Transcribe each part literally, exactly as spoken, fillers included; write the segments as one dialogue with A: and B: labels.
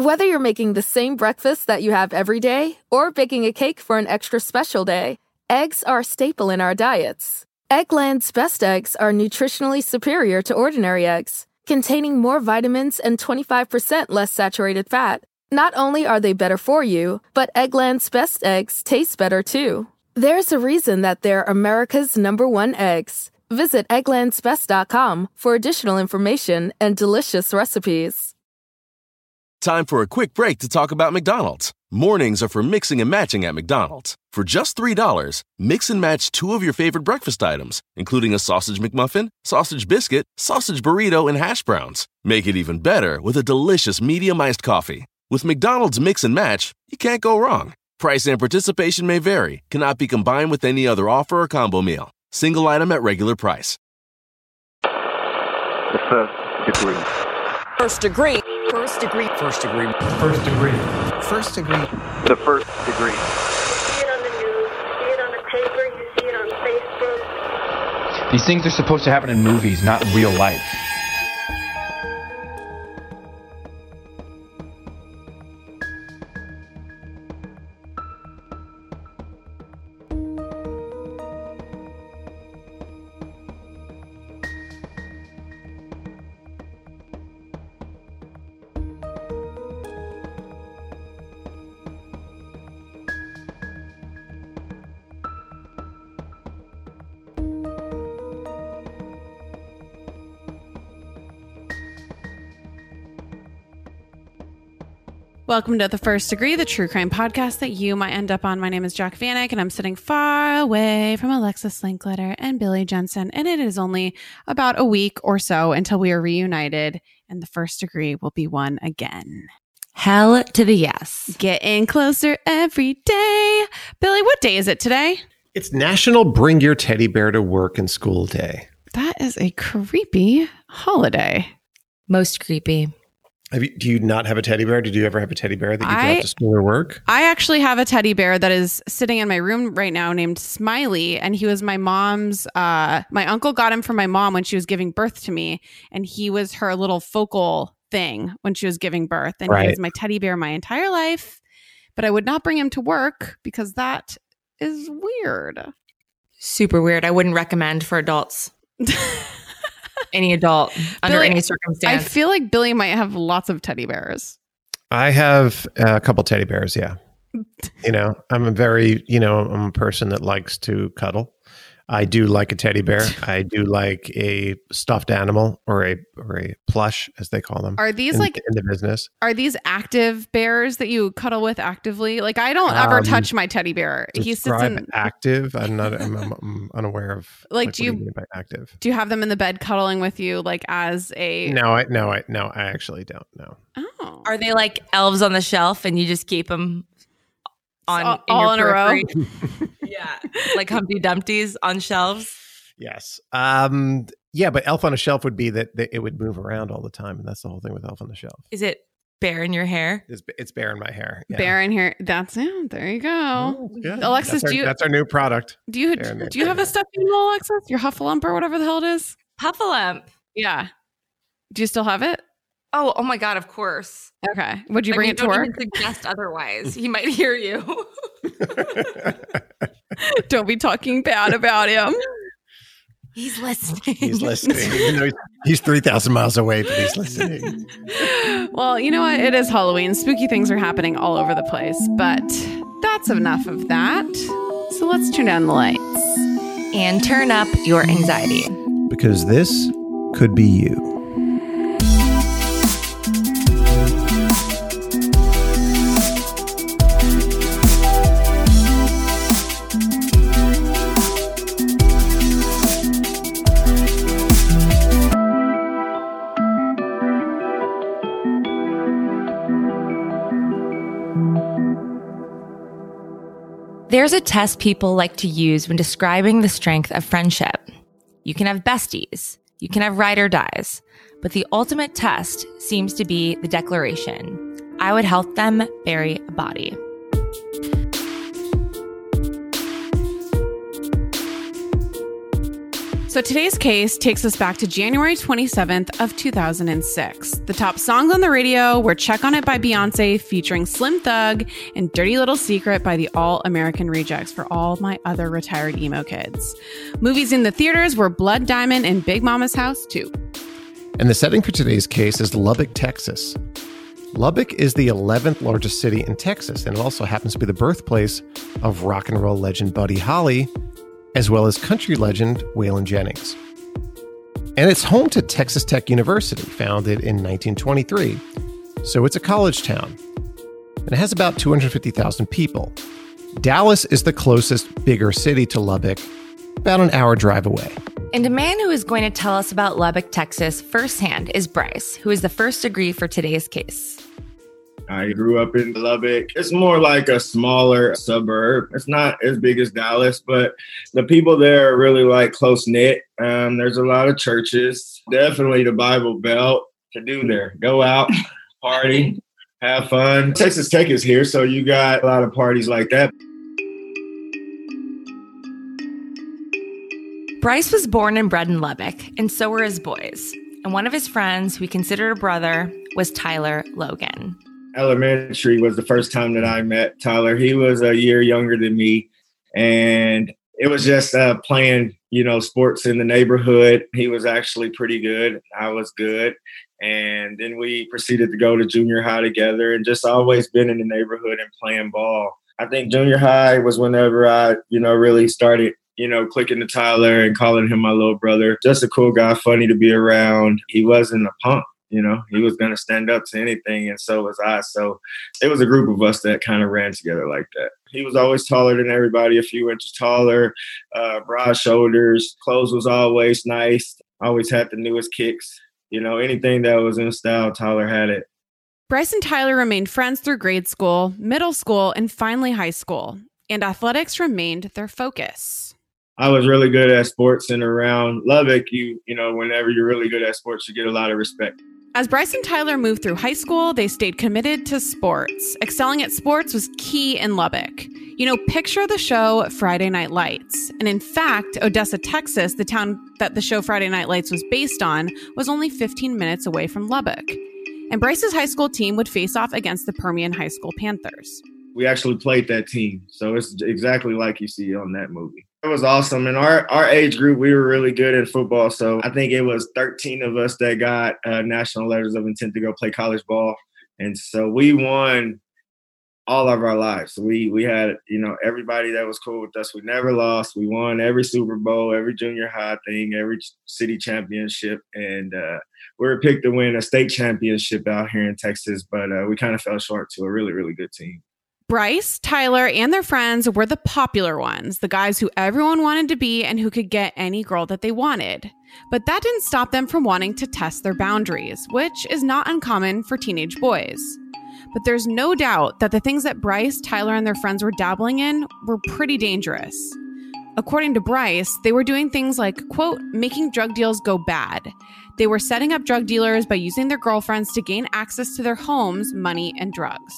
A: Whether you're making the same breakfast that you have every day or baking a cake for an extra special day, eggs are a staple in our diets. Eggland's best eggs are nutritionally superior to ordinary eggs, containing more vitamins and twenty-five percent less saturated fat. Not only are they better for you, but Eggland's best eggs taste better too. There's a reason that they're America's number one eggs. Visit egglands best dot com for additional information and delicious recipes.
B: Time for a quick break to talk about McDonald's. Mornings are for mixing and matching at McDonald's. For just three dollars, mix and match two of your favorite breakfast items, including a sausage McMuffin, sausage biscuit, sausage burrito, and hash browns. Make it even better with a delicious medium iced coffee. With McDonald's Mix and Match, you can't go wrong. Price and participation may vary, cannot be combined with any other offer or combo meal. Single item at regular price.
C: The first degree.
D: First degree. First degree.
E: First degree.
F: First degree.
E: First degree.
C: The first degree.
G: You see it on the news, you see it on the paper, you see it on Facebook.
F: These things are supposed to happen in movies, not real life.
H: Welcome to The First Degree, the true crime podcast that you might end up on. My name is Jack Vanek, and I'm sitting far away from Alexis Linkletter and Billy Jensen. And it is only about a week or so until we are reunited, and The First Degree will be one again.
D: Hell to the yes.
H: Getting closer every day. Billy, what day is it today?
I: It's National Bring Your Teddy Bear to Work and School Day.
H: That is a creepy holiday.
D: Most creepy.
I: Have you, do you not have a teddy bear? Did you ever have a teddy bear that you
H: I,
I: brought to school or work?
H: I actually have a teddy bear that is sitting in my room right now named Smiley. And he was my mom's, uh, my uncle got him for my mom when she was giving birth to me. And he was her little focal thing when she was giving birth. And
I: Right.
H: he was my teddy bear my entire life. But I would not bring him to work because that is weird.
D: Super weird. I wouldn't recommend for adults. Any adult under
H: Billy,
D: any circumstance.
H: I feel like Billy might have lots of teddy bears.
I: I have a couple teddy bears, yeah. You know, I'm a very, you know, I'm a person that likes to cuddle. I do like a teddy bear. I do like a stuffed animal or a or a plush, as they call them.
H: Are these
I: in,
H: like
I: in the business?
H: Are these active bears that you cuddle with actively? Like I don't ever
I: Um,
H: touch my teddy bear. He sits
I: Describe
H: in.
I: active. I'm not. I'm, I'm, I'm unaware of.
H: Like,
I: what
H: do you-
I: you mean by active?
H: Do you have them in the bed cuddling with you, like as a?
I: No, I no, I no, I actually don't. No.
H: Oh,
D: Are they like elves on the shelf and you just keep them on
H: all,
D: in
H: all
D: your
H: in a row?
D: periphery? Yeah, like Humpty Dumpty's on shelves.
I: Yes. Um. Yeah, but Elf on a Shelf would be that, that it would move around all the time, and that's the whole thing with Elf on the Shelf.
D: Is it bear in your hair?
I: It's, it's bear in my hair. Yeah.
H: Bear in here. That's it. There you go.
I: Oh, that's good.
H: Alexis,
I: that's our,
H: do you
I: That's our new product.
H: do you
I: bear in
H: do
I: the
H: you have a stuffed animal, Alexis? Your Huffalump or whatever the hell it is?
D: Puffalump.
H: Yeah. Do you still have it?
D: Oh, oh my God! Of course.
H: Okay. Would you
D: I
H: bring
D: mean,
H: it to
D: don't
H: work?
D: even suggest otherwise. He might hear you.
H: Don't be talking bad about him.
D: He's listening.
I: He's listening. Even though he's, he's three thousand miles away, but he's listening.
H: Well, you know what? It is Halloween. Spooky things are happening all over the place, but that's enough of that. So let's turn down the lights.
D: And turn up your anxiety.
I: Because this could be you.
D: There's a test people like to use when describing the strength of friendship. You can have besties, you can have ride or dies, but the ultimate test seems to be the declaration, I would help them bury a body.
H: So today's case takes us back to January twenty-seventh of two thousand six. The top songs on the radio were Check on It by Beyonce featuring Slim Thug and Dirty Little Secret by the All American Rejects for all my other retired emo kids. Movies in the theaters were Blood Diamond and Big Mama's House two.
I: And the setting for today's case is Lubbock, Texas. Lubbock is the eleventh largest city in Texas, and it also happens to be the birthplace of rock and roll legend Buddy Holly, as well as country legend Waylon Jennings. And it's home to Texas Tech University, founded in nineteen twenty-three. So it's a college town. And it has about two hundred fifty thousand people. Dallas is the closest bigger city to Lubbock, about an hour drive away.
D: And a man who is going to tell us about Lubbock, Texas firsthand is Bryce, who is the first degree for today's case.
E: I grew up in Lubbock. It's more like a smaller suburb. It's not as big as Dallas, but the people there are really like close knit. Um, there's a lot of churches. Definitely the Bible Belt to do there. Go out, party, have fun. Texas Tech is here, so you got a lot of parties like that.
D: Bryce was born and bred in Lubbock, and so were his boys. And one of his friends, who he considered a brother, was Tyler Logan.
E: Elementary was the first time that I met Tyler. He was a year younger than me, and it was just uh, playing, you know, sports in the neighborhood. He was actually pretty good. I was good. And then we proceeded to go to junior high together and just always been in the neighborhood and playing ball. I think junior high was whenever I, you know, really started, you know, clicking to Tyler and calling him my little brother. Just a cool guy, funny to be around. He wasn't a punk. You know, he was going to stand up to anything, and so was I. So it was a group of us that kind of ran together like that. He was always taller than everybody, a few inches taller, uh, broad shoulders. Clothes was always nice. Always had the newest kicks. You know, anything that was in style, Tyler had it.
H: Bryce and Tyler remained friends through grade school, middle school, and finally high school. And athletics remained their focus.
E: I was really good at sports, and around Lubbock, you you know, whenever you're really good at sports, you get a lot of respect.
H: As Bryce and Tyler moved through high school, they stayed committed to sports. Excelling at sports was key in Lubbock. You know, picture the show Friday Night Lights. And in fact, Odessa, Texas, the town that the show Friday Night Lights was based on, was only fifteen minutes away from Lubbock. And Bryce's high school team would face off against the Permian High School Panthers.
E: We actually played that team. So it's exactly like you see on that movie. It was awesome. In our, our age group, we were really good in football. So I think it was thirteen of us that got uh, national letters of intent to go play college ball. And so we won all of our lives. We we had, you know, everybody that was cool with us. We never lost. We won every Super Bowl, every junior high thing, every city championship. And uh, we were picked to win a state championship out here in Texas. But uh, we kind of fell short to a really, really good team.
H: Bryce, Tyler, and their friends were the popular ones, the guys who everyone wanted to be and who could get any girl that they wanted. But that didn't stop them from wanting to test their boundaries, which is not uncommon for teenage boys. But there's no doubt that the things that Bryce, Tyler, and their friends were dabbling in were pretty dangerous. According to Bryce, they were doing things like, quote, making drug deals go bad. They were setting up drug dealers by using their girlfriends to gain access to their homes, money, and drugs.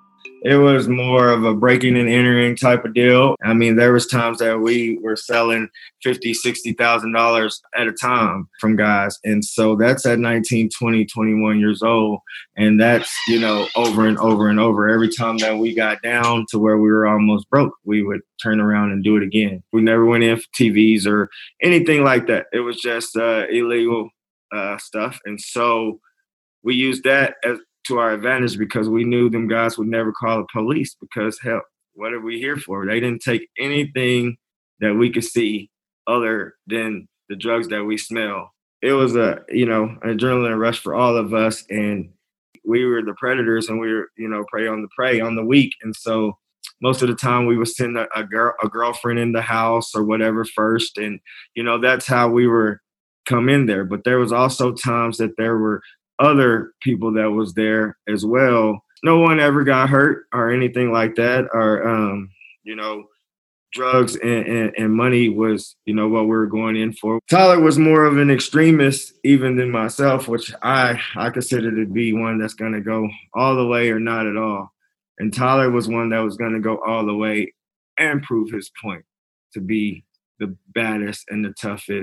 E: It was more of a breaking and entering type of deal. I mean, there was times that we were selling fifty thousand dollars, sixty thousand dollars at a time from guys. And so that's at nineteen, twenty, twenty-one years old. And that's, you know, over and over and over. Every time that we got down to where we were almost broke, we would turn around and do it again. We never went in for T Vs or anything like that. It was just uh, illegal uh, stuff. And so we used that as to our advantage because we knew them guys would never call the police because, hell, what are we here for? They didn't take anything that we could see other than the drugs that we smell. It was a, you know, an adrenaline rush for all of us. And we were the predators and we were, you know, prey on the prey on the weak. And so most of the time we would send a, a girl, a girlfriend in the house or whatever first. And, you know, that's how we were come in there. But there was also times that there were other people that was there as well. No one ever got hurt or anything like that. Or, um, you know, drugs and, and, and money was, you know, what we were going in for. Tyler was more of an extremist even than myself, which I, I consider to be one that's going to go all the way or not at all. And Tyler was one that was going to go all the way and prove his point to be the baddest and the toughest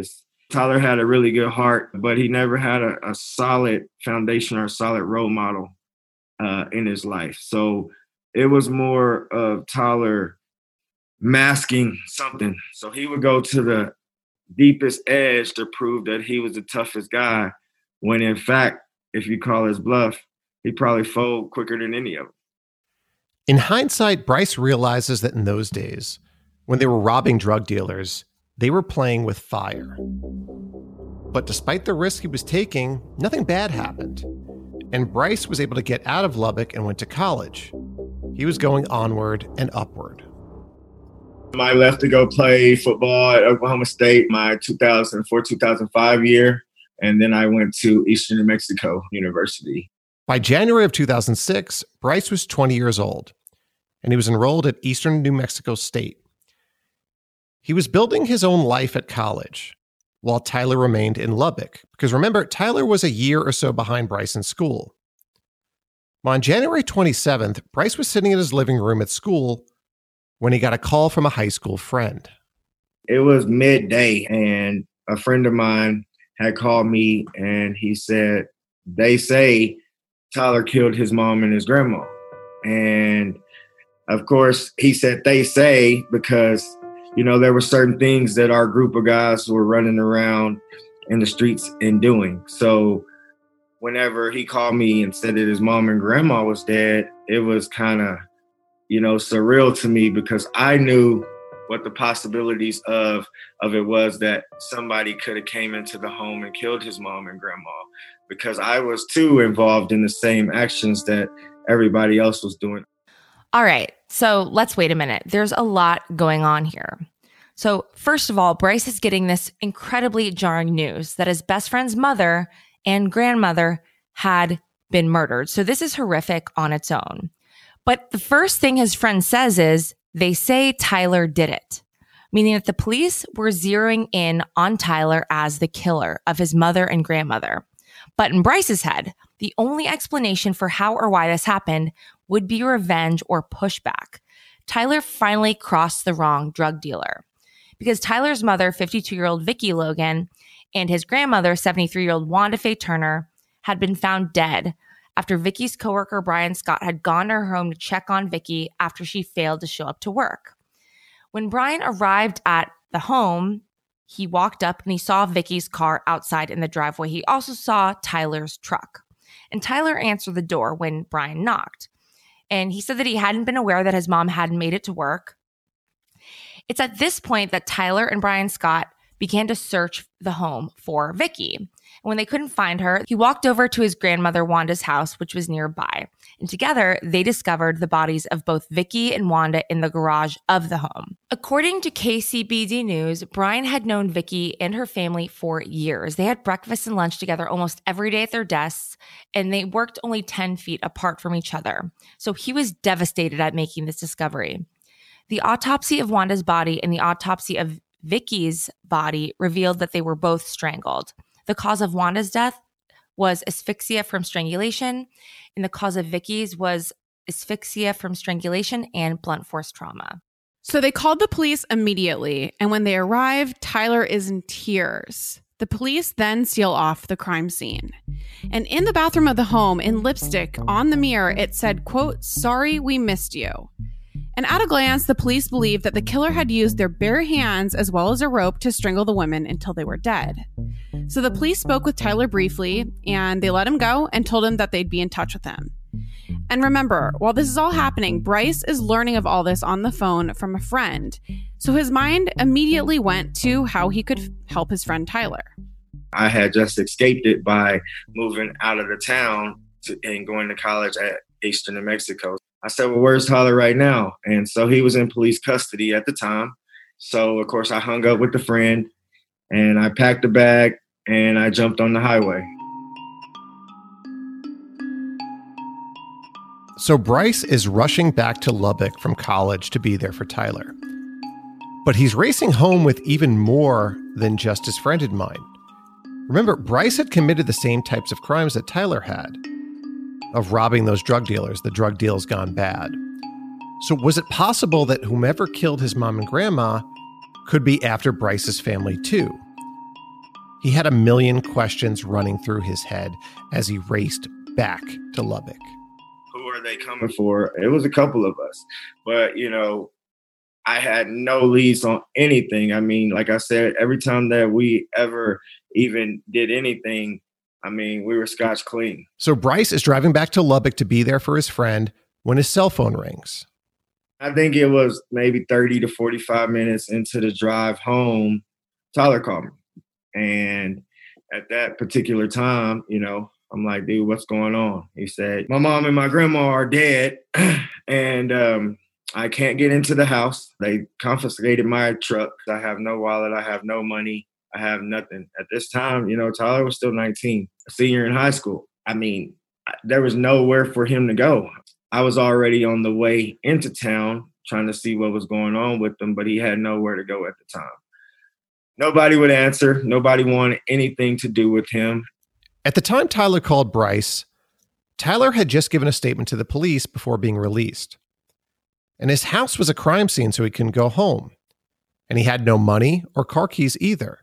E: Tyler had a really good heart, but he never had a, a solid foundation or a solid role model uh, in his life. So it was more of Tyler masking something. So he would go to the deepest edge to prove that he was the toughest guy, when in fact, if you call his bluff, he'd probably fold quicker than any of them.
I: In hindsight, Bryce realizes that in those days, when they were robbing drug dealers, they were playing with fire. But despite the risk he was taking, nothing bad happened. And Bryce was able to get out of Lubbock and went to college. He was going onward and upward.
E: I left to go play football at Oklahoma State my two thousand four two thousand five year, and then I went to Eastern New Mexico University.
I: By January of two thousand six, Bryce was twenty years old, and he was enrolled at Eastern New Mexico State. He was building his own life at college, while Tyler remained in Lubbock, because remember, Tyler was a year or so behind Bryce in school. Well, on January twenty-seventh, Bryce was sitting in his living room at school when he got a call from a high school friend.
E: It was midday, and a friend of mine had called me, and he said, they say Tyler killed his mom and his grandma. And of course, he said they say because, you know, there were certain things that our group of guys were running around in the streets and doing. So whenever he called me and said that his mom and grandma was dead, it was kind of, you know, surreal to me, because I knew what the possibilities of of it was that somebody could have came into the home and killed his mom and grandma, because I was too involved in the same actions that everybody else was doing.
D: All right, so let's wait a minute. There's a lot going on here. So first of all, Bryce is getting this incredibly jarring news that his best friend's mother and grandmother had been murdered. So this is horrific on its own. But the first thing his friend says is, they say Tyler did it, meaning that the police were zeroing in on Tyler as the killer of his mother and grandmother. But in Bryce's head, the only explanation for how or why this happened would be revenge or pushback. Tyler finally crossed the wrong drug dealer, because Tyler's mother, fifty-two-year-old Vicki Logan, and his grandmother, seventy-three-year-old Wanda Faye Turner, had been found dead after Vicki's coworker Brian Scott had gone to her home to check on Vicki after she failed to show up to work. When Brian arrived at the home, he walked up and he saw Vicki's car outside in the driveway. He also saw Tyler's truck. And Tyler answered the door when Brian knocked. And he said that he hadn't been aware that his mom hadn't made it to work. It's at this point that Tyler and Brian Scott began to search the home for Vicki. And when they couldn't find her, he walked over to his grandmother Wanda's house, which was nearby. And together, they discovered the bodies of both Vicki and Wanda in the garage of the home. According to K C B D News, Brian had known Vicki and her family for years. They had breakfast and lunch together almost every day at their desks, and they worked only ten feet apart from each other. So he was devastated at making this discovery. The autopsy of Wanda's body and the autopsy of Vicki's body revealed that they were both strangled. The cause of Wanda's death was asphyxia from strangulation, and the cause of Vicki's was asphyxia from strangulation and blunt force trauma.
H: So they called the police immediately, and when they arrived, Tyler is in tears. The police then seal off the crime scene. And in the bathroom of the home, in lipstick on the mirror, it said, quote, "Sorry, we missed you." And at a glance, the police believed that the killer had used their bare hands as well as a rope to strangle the women until they were dead. So the police spoke with Tyler briefly, and they let him go and told him that they'd be in touch with him. And remember, while this is all happening, Bryce is learning of all this on the phone from a friend. So his mind immediately went to how he could help his friend Tyler.
E: I had just escaped it by moving out of the town to, and going to college at Eastern New Mexico. I said, well, where's Tyler right now? And so he was in police custody at the time. So, of course, I hung up with the friend, and I packed a bag, and I jumped on the highway.
I: So Bryce is rushing back to Lubbock from college to be there for Tyler. But he's racing home with even more than just his friend in mind. Remember, Bryce had committed the same types of crimes that Tyler had, of robbing those drug dealers. The drug deal's gone bad. So was it possible that whomever killed his mom and grandma could be after Bryce's family too? He had a million questions running through his head as he raced back to Lubbock.
E: Who are they coming for? It was a couple of us. But, you know, I had no leads on anything. I mean, like I said, every time that we ever even did anything, I mean, we were scotch clean.
I: So Bryce is driving back to Lubbock to be there for his friend when his cell phone rings.
E: I think it was maybe thirty to forty-five minutes into the drive home, Tyler called me. And at that particular time, you know, I'm like, dude, what's going on? He said, my mom and my grandma are dead, and um, I can't get into the house. They confiscated my truck. I have no wallet. I have no money. I have nothing. At this time, you know, Tyler was still nineteen, a senior in high school. I mean, there was nowhere for him to go. I was already on the way into town trying to see what was going on with him, but he had nowhere to go at the time. Nobody would answer. Nobody wanted anything to do with him.
I: At the time Tyler called Bryce, Tyler had just given a statement to the police before being released. And his house was a crime scene, so he couldn't go home. And he had no money or car keys either.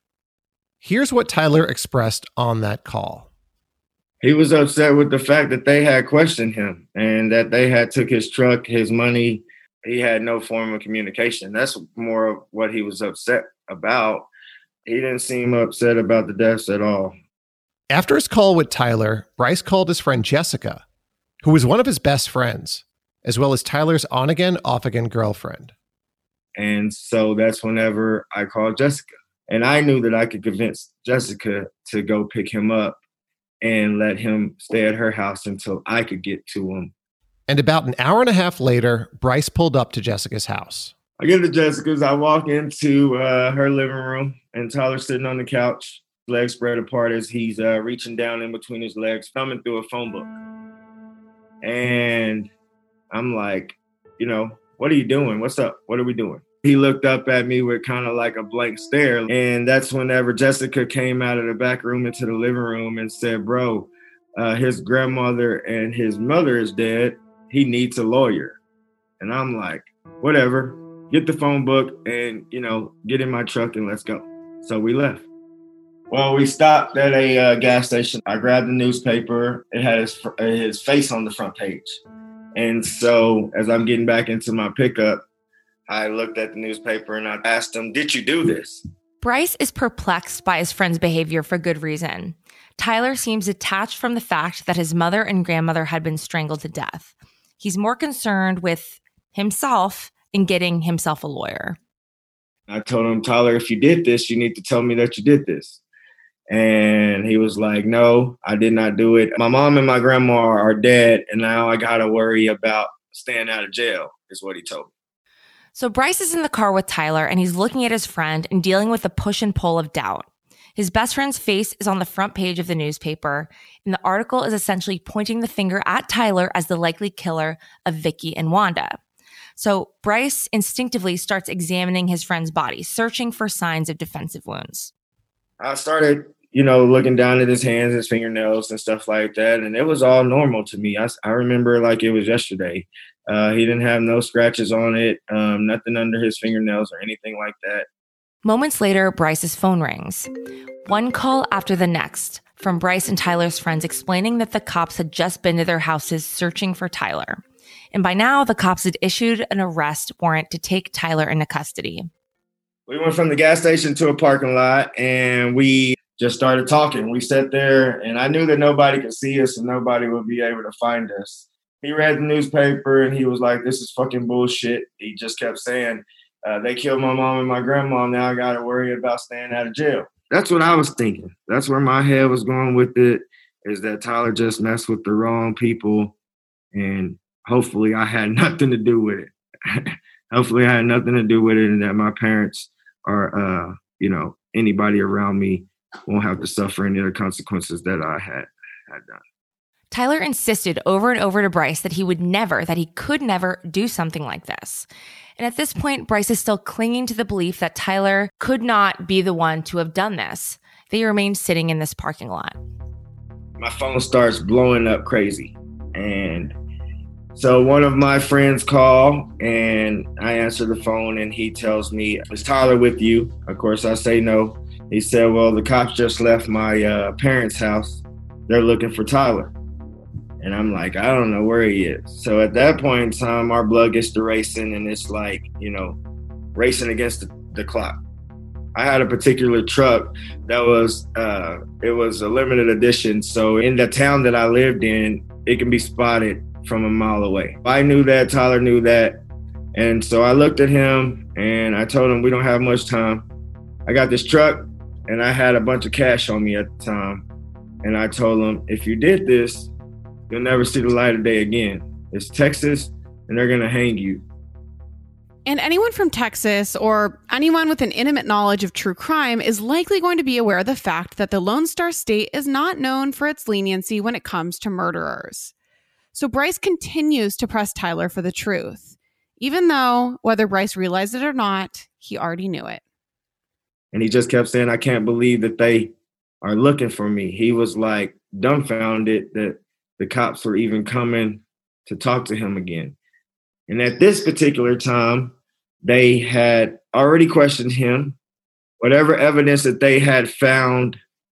I: Here's what Tyler expressed on that call.
E: He was upset with the fact that they had questioned him and that they had took his truck, his money. He had no form of communication. That's more of what he was upset about. He didn't seem upset about the deaths at all.
I: After his call with Tyler, Bryce called his friend Jessica, who was one of his best friends, as well as Tyler's on-again, off-again girlfriend.
E: And so that's whenever I called Jessica. And I knew that I could convince Jessica to go pick him up and let him stay at her house until I could get to him.
I: And about an hour and a half later, Bryce pulled up to Jessica's house.
E: I get to Jessica's. I walk into uh, her living room, and Tyler's sitting on the couch, legs spread apart as he's uh, reaching down in between his legs, thumbing through a phone book. And I'm like, you know, what are you doing? What's up? What are we doing? He looked up at me with kind of like a blank stare. And that's whenever Jessica came out of the back room into the living room and said, bro, uh, his grandmother and his mother is dead. He needs a lawyer. And I'm like, whatever, get the phone book and, you know, get in my truck and let's go. So we left. Well, we stopped at a uh, gas station. I grabbed the newspaper. It had his, his face on the front page. And so as I'm getting back into my pickup, I looked at the newspaper and I asked him, did you do this?
D: Bryce is perplexed by his friend's behavior for good reason. Tyler seems detached from the fact that his mother and grandmother had been strangled to death. He's more concerned with himself and getting himself a lawyer.
E: I told him, Tyler, if you did this, you need to tell me that you did this. And he was like, no, I did not do it. My mom and my grandma are dead, and now I got to worry about staying out of jail, is what he told me.
D: So Bryce is in the car with Tyler, and he's looking at his friend and dealing with the push and pull of doubt. His best friend's face is on the front page of the newspaper, and the article is essentially pointing the finger at Tyler as the likely killer of Vicky and Wanda. So Bryce instinctively starts examining his friend's body, searching for signs of defensive wounds.
E: I started, you know, looking down at his hands, his fingernails and stuff like that. And it was all normal to me. I, I remember like it was yesterday. Uh, he didn't have no scratches on it, um, nothing under his fingernails or anything like that.
D: Moments later, Bryce's phone rings. One call after the next from Bryce and Tyler's friends explaining that the cops had just been to their houses searching for Tyler. And by now, the cops had issued an arrest warrant to take Tyler into custody.
E: We went from the gas station to a parking lot and we just started talking. We sat there and I knew that nobody could see us and nobody would be able to find us. He read the newspaper and he was like, this is fucking bullshit. He just kept saying, uh, they killed my mom and my grandma. Now I got to worry about staying out of jail. That's what I was thinking. That's where my head was going with it, is that Tyler just messed with the wrong people. And hopefully I had nothing to do with it. Hopefully I had nothing to do with it, and that my parents or, uh, you know, anybody around me won't have to suffer any of the consequences that I had, had done.
D: Tyler insisted over and over to Bryce that he would never, that he could never do something like this. And at this point, Bryce is still clinging to the belief that Tyler could not be the one to have done this. They remained sitting in this parking lot.
E: My phone starts blowing up crazy. And so one of my friends call and I answer the phone and he tells me, is Tyler with you? Of course, I say no. He said, well, the cops just left my uh, parents' house. They're looking for Tyler. And I'm like, I don't know where he is. So at that point in time, our blood gets to racing, and it's like, you know, racing against the, the clock. I had a particular truck that was, uh, it was a limited edition. So in the town that I lived in, it can be spotted from a mile away. I knew that, Tyler knew that. And so I looked at him and I told him, we don't have much time. I got this truck and I had a bunch of cash on me at the time. And I told him, if you did this, you'll never see the light of day again. It's Texas and they're gonna hang you.
H: And anyone from Texas or anyone with an intimate knowledge of true crime is likely going to be aware of the fact that the Lone Star State is not known for its leniency when it comes to murderers. So Bryce continues to press Tyler for the truth, even though, whether Bryce realized it or not, he already knew it.
E: And he just kept saying, I can't believe that they are looking for me. He was like dumbfounded that the cops were even coming to talk to him again. And at this particular time, they had already questioned him. Whatever evidence that they had found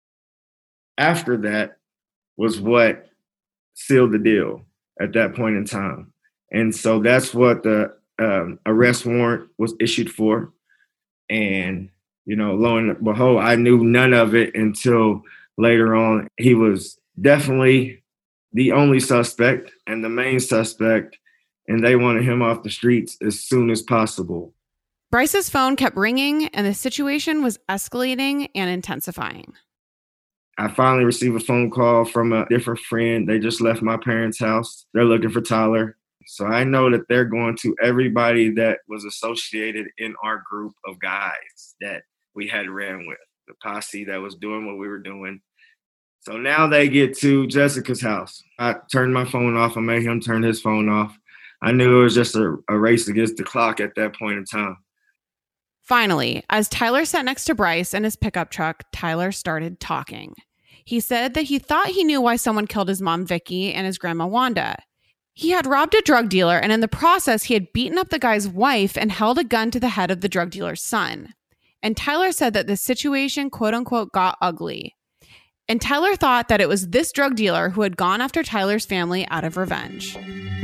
E: after that was what sealed the deal at that point in time. And so that's what the um, arrest warrant was issued for. And you know, lo and behold, I knew none of it until later on. He was definitely the only suspect and the main suspect, and they wanted him off the streets as soon as possible.
H: Bryce's phone kept ringing, and the situation was escalating and intensifying.
E: I finally received a phone call from a different friend. They just left my parents' house. They're looking for Tyler. So I know that they're going to everybody that was associated in our group of guys that we had ran with, the posse that was doing what we were doing. So now they get to Jessica's house. I turned my phone off. I made him turn his phone off. I knew it was just a, a race against the clock at that point in time.
H: Finally, as Tyler sat next to Bryce in his pickup truck, Tyler started talking. He said that he thought he knew why someone killed his mom, Vicky, and his grandma, Wanda. He had robbed a drug dealer, and in the process, he had beaten up the guy's wife and held a gun to the head of the drug dealer's son. And Tyler said that the situation, quote unquote, got ugly. And Tyler thought that it was this drug dealer who had gone after Tyler's family out of revenge.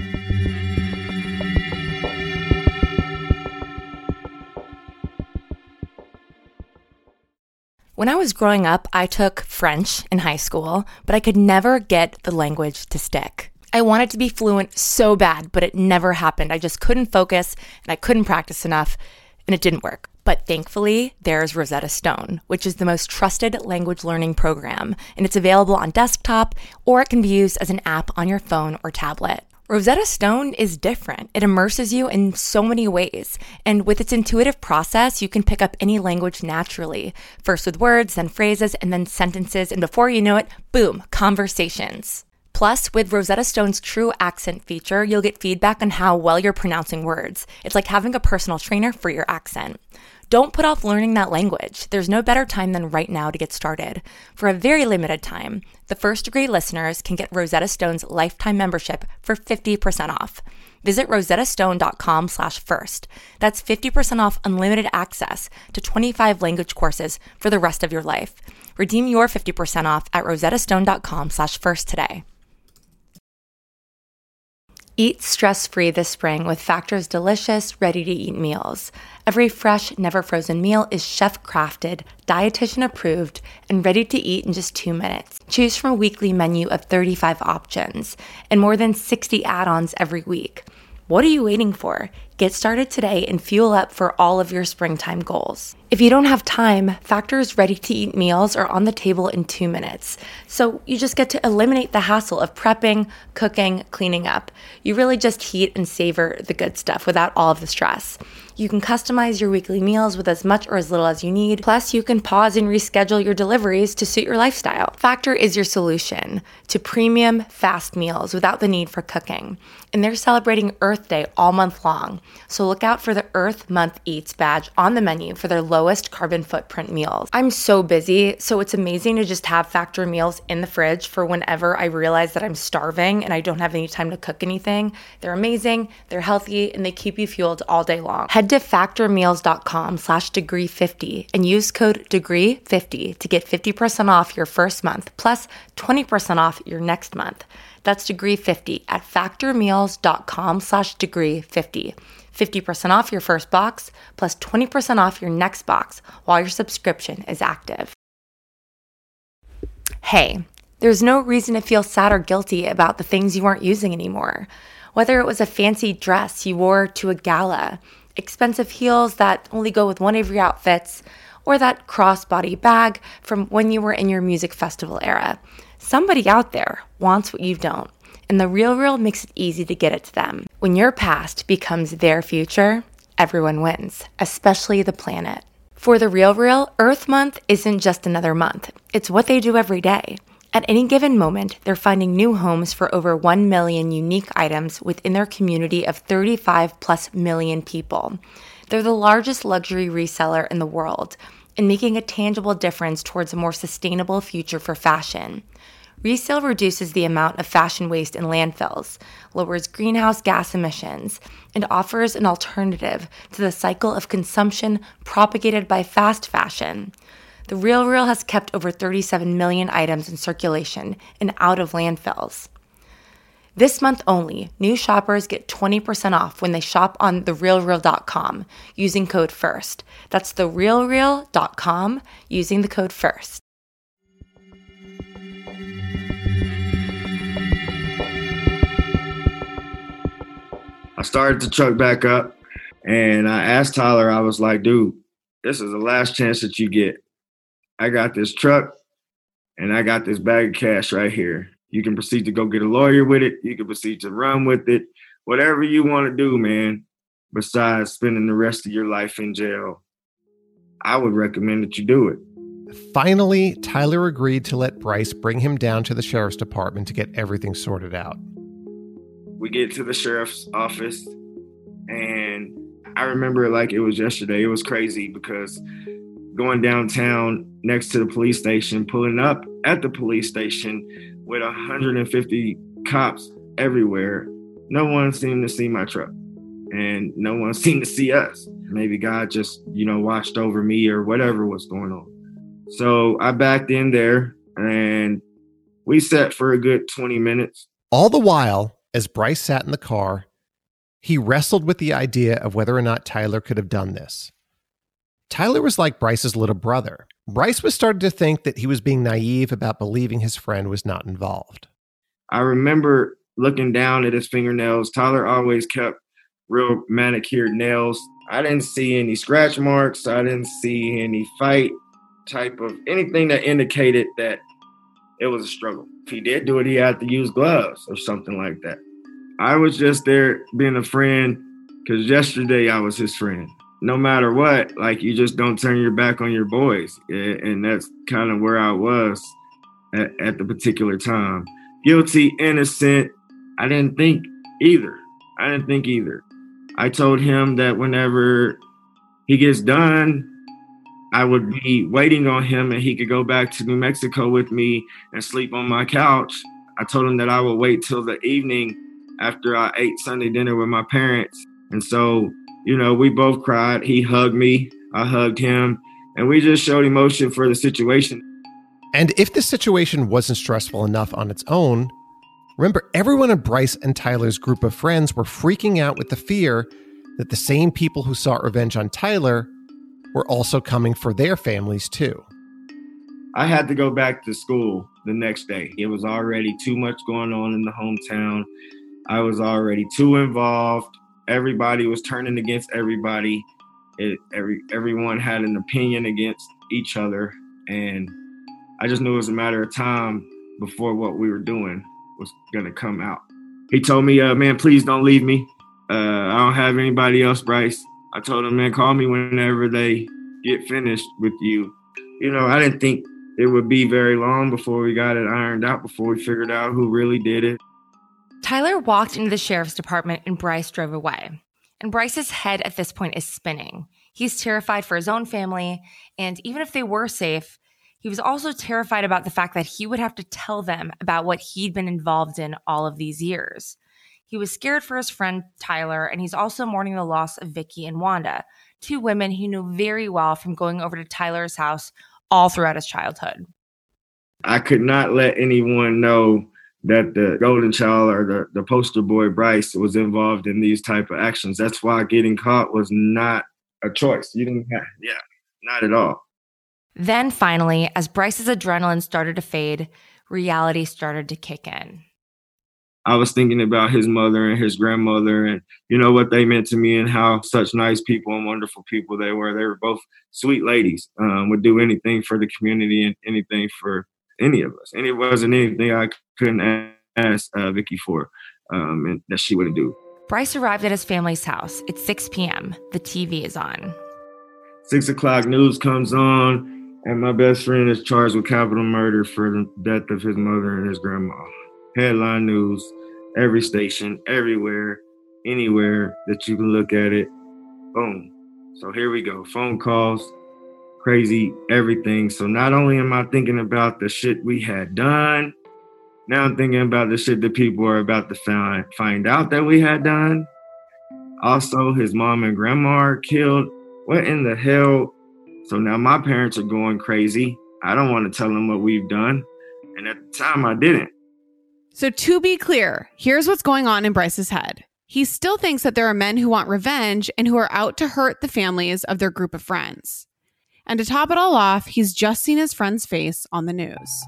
D: When I was growing up, I took French in high school, but I could never get the language to stick. I wanted to be fluent so bad, but it never happened. I just couldn't focus and I couldn't practice enough, and it didn't work. But thankfully, there's Rosetta Stone, which is the most trusted language learning program, and it's available on desktop, or it can be used as an app on your phone or tablet. Rosetta Stone is different. It immerses you in so many ways, and with its intuitive process, you can pick up any language naturally, first with words, then phrases, and then sentences, and before you know it, boom, conversations. Plus, with Rosetta Stone's True Accent feature, you'll get feedback on how well you're pronouncing words. It's like having a personal trainer for your accent. Don't put off learning that language. There's no better time than right now to get started. For a very limited time, the First Degree listeners can get Rosetta Stone's lifetime membership for fifty percent off. Visit rosettastone.com slash first. That's fifty percent off unlimited access to twenty-five language courses for the rest of your life. Redeem your fifty percent off at rosettastone.com slash first today. Eat stress-free this spring with Factor's delicious, ready-to-eat meals. Every fresh, never-frozen meal is chef-crafted, dietitian-approved, and ready to eat in just two minutes. Choose from a weekly menu of thirty-five options and more than sixty add-ons every week. What are you waiting for? Get started today and fuel up for all of your springtime goals. If you don't have time, Factor's ready-to-eat meals are on the table in two minutes. So you just get to eliminate the hassle of prepping, cooking, cleaning up. You really just heat and savor the good stuff without all of the stress. You can customize your weekly meals with as much or as little as you need. Plus, you can pause and reschedule your deliveries to suit your lifestyle. Factor is your solution to premium, fast meals without the need for cooking. And they're celebrating Earth Day all month long. So look out for the Earth Month Eats badge on the menu for their lowest carbon footprint meals. I'm so busy, so it's amazing to just have Factor meals in the fridge for whenever I realize that I'm starving and I don't have any time to cook anything. They're amazing, they're healthy, and they keep you fueled all day long. Head Head to factormeals.com slash degree 50 and use code degree fifty to get fifty percent off your first month plus twenty percent off your next month. That's degree fifty at factormeals.com slash degree 50. fifty percent off your first box plus twenty percent off your next box while your subscription is active. Hey, there's no reason to feel sad or guilty about the things you aren't using anymore. Whether it was a fancy dress you wore to a gala, expensive heels that only go with one of your outfits, or that crossbody bag from when you were in your music festival era. Somebody out there wants what you don't, and The RealReal makes it easy to get it to them. When your past becomes their future, everyone wins, especially the planet. For The RealReal, Earth Month isn't just another month. It's what they do every day. At any given moment, they're finding new homes for over one million unique items within their community of thirty-five plus million people. They're the largest luxury reseller in the world and making a tangible difference towards a more sustainable future for fashion. Resale reduces the amount of fashion waste in landfills, lowers greenhouse gas emissions, and offers an alternative to the cycle of consumption propagated by fast fashion. The RealReal has kept over thirty-seven million items in circulation and out of landfills. This month only, new shoppers get twenty percent off when they shop on the real real dot com using code FIRST. That's the real real dot com using the code FIRST.
E: I started the truck back up, and I asked Tyler, I was like, dude, this is the last chance that you get. I got this truck, and I got this bag of cash right here. You can proceed to go get a lawyer with it. You can proceed to run with it. Whatever you want to do, man, besides spending the rest of your life in jail, I would recommend that you do it.
I: Finally, Tyler agreed to let Bryce bring him down to the sheriff's department to get everything sorted out.
E: We get to the sheriff's office, and I remember it like it was yesterday. It was crazy because going downtown next to the police station, pulling up at the police station with one hundred fifty cops everywhere, no one seemed to see my truck, and no one seemed to see us. Maybe God just, you know, watched over me or whatever was going on. So I backed in there, and we sat for a good twenty minutes.
I: All the while, as Bryce sat in the car, he wrestled with the idea of whether or not Tyler could have done this. Tyler was like Bryce's little brother. Bryce was starting to think that he was being naive about believing his friend was not involved.
E: I remember looking down at his fingernails. Tyler always kept real manicured nails. I didn't see any scratch marks. I didn't see any fight type of anything that indicated that it was a struggle. If he did do it, he had to use gloves or something like that. I was just there being a friend because yesterday I was his friend. No matter what, like, you just don't turn your back on your boys. And that's kind of where I was at, at the particular time. Guilty, innocent, I didn't think either. I didn't think either. I told him that whenever he gets done, I would be waiting on him and he could go back to New Mexico with me and sleep on my couch. I told him that I would wait till the evening after I ate Sunday dinner with my parents. And so, you know, we both cried. He hugged me. I hugged him. And we just showed emotion for the situation.
I: And if this situation wasn't stressful enough on its own, remember, everyone in Bryce and Tyler's group of friends were freaking out with the fear that the same people who sought revenge on Tyler were also coming for their families too.
E: I had to go back to school the next day. It was already too much going on in the hometown. I was already too involved. Everybody was turning against everybody. It, every everyone had an opinion against each other. And I just knew it was a matter of time before what we were doing was going to come out. He told me, uh, man, please don't leave me. Uh, I don't have anybody else, Bryce. I told him, man, call me whenever they get finished with you. You know, I didn't think it would be very long before we got it ironed out, before we figured out who really did it.
D: Tyler walked into the sheriff's department and Bryce drove away. And Bryce's head at this point is spinning. He's terrified for his own family, and even if they were safe, he was also terrified about the fact that he would have to tell them about what he'd been involved in all of these years. He was scared for his friend Tyler, and he's also mourning the loss of Vicky and Wanda, two women he knew very well from going over to Tyler's house all throughout his childhood.
E: I could not let anyone know that the golden child or the, the poster boy Bryce was involved in these type of actions. That's why getting caught was not a choice. You didn't have, yeah, not at all.
D: Then finally, as Bryce's adrenaline started to fade, reality started to kick in.
E: I was thinking about his mother and his grandmother and, you know, what they meant to me and how such nice people and wonderful people they were. They were both sweet ladies, um, would do anything for the community and anything for any of us. And it wasn't anything I couldn't ask uh, Vicky for um, and that she wouldn't do.
D: Bryce arrived at his family's house. It's six p.m. The T V is on.
E: Six o'clock news comes on, and my best friend is charged with capital murder for the death of his mother and his grandma. Headline news, every station, everywhere, anywhere that you can look at it. Boom. So here we go. Phone calls, crazy, everything. So not only am I thinking about the shit we had done, now I'm thinking about the shit that people are about to find, find out that we had done. Also, his mom and grandma are killed. What in the hell? So now my parents are going crazy. I don't want to tell them what we've done. And at the time, I didn't.
H: So to be clear, here's what's going on in Bryce's head. He still thinks that there are men who want revenge and who are out to hurt the families of their group of friends. And to top it all off, he's just seen his friend's face on the news.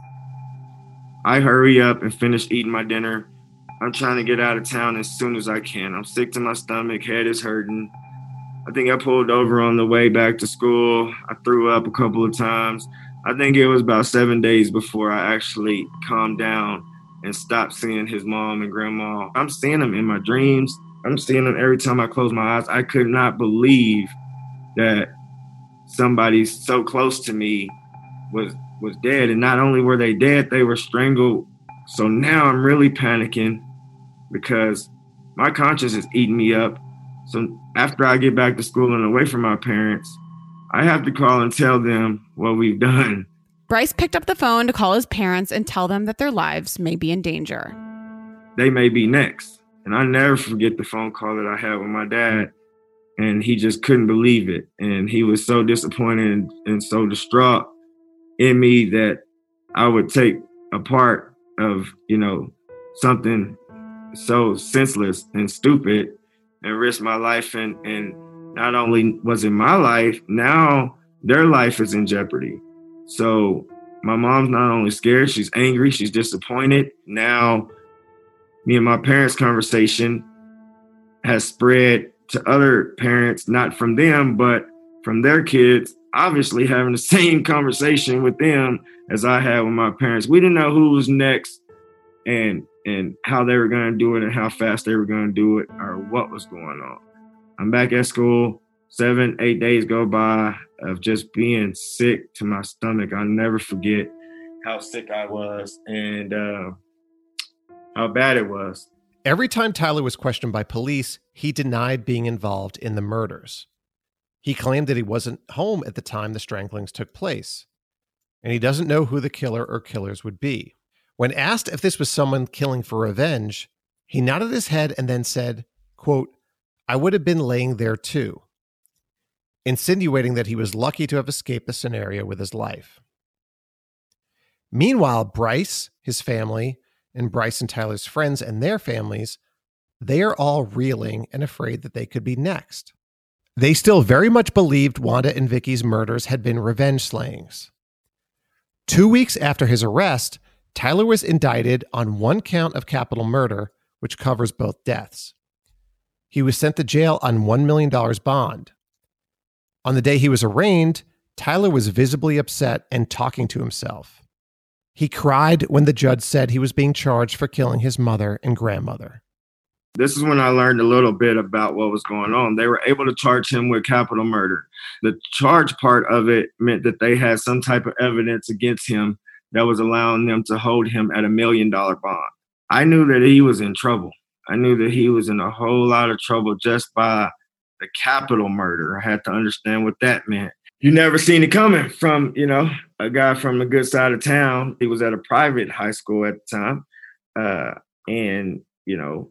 E: I hurry up and finish eating my dinner. I'm trying to get out of town as soon as I can. I'm sick to my stomach, head is hurting. I think I pulled over on the way back to school. I threw up a couple of times. I think it was about seven days before I actually calmed down and stopped seeing his mom and grandma. I'm seeing them in my dreams. I'm seeing them every time I close my eyes. I could not believe that somebody so close to me was was dead. And not only were they dead, they were strangled. So now I'm really panicking because my conscience is eating me up. So after I get back to school and away from my parents, I have to call and tell them what we've done.
H: Bryce picked up the phone to call his parents and tell them that their lives may be in danger.
E: They may be next. And I never forget the phone call that I had with my dad. And he just couldn't believe it. And he was so disappointed and, and so distraught in me that I would take a part of, you know, something so senseless and stupid and risk my life. And, and not only was it my life, now their life is in jeopardy. So my mom's not only scared, she's angry, she's disappointed. Now me and my parents' conversation has spread to other parents, not from them, but from their kids, obviously having the same conversation with them as I had with my parents. We didn't know who was next and and how they were going to do it and how fast they were going to do it or what was going on. I'm back at school. Seven, eight days go by of just being sick to my stomach. I'll never forget how sick I was and uh, how bad it was.
I: Every time Tyler was questioned by police, he denied being involved in the murders. He claimed that he wasn't home at the time the stranglings took place, and he doesn't know who the killer or killers would be. When asked if this was someone killing for revenge, he nodded his head and then said, quote, "I would have been laying there too," insinuating that he was lucky to have escaped the scenario with his life. Meanwhile, Bryce, his family, and Bryce and Tyler's friends and their families, they are all reeling and afraid that they could be next. They still very much believed Wanda and Vicky's murders had been revenge slayings. Two weeks after his arrest, Tyler was indicted on one count of capital murder, which covers both deaths. He was sent to jail on one million dollars bond. On the day he was arraigned, Tyler was visibly upset and talking to himself. He cried when the judge said he was being charged for killing his mother and grandmother.
E: This is when I learned a little bit about what was going on. They were able to charge him with capital murder. The charge part of it meant that they had some type of evidence against him that was allowing them to hold him at a million dollar bond. I knew that he was in trouble. I knew that he was in a whole lot of trouble just by the capital murder. I had to understand what that meant. You never seen it coming from, you know, a guy from the good side of town. He was at a private high school at the time. Uh, and, you know,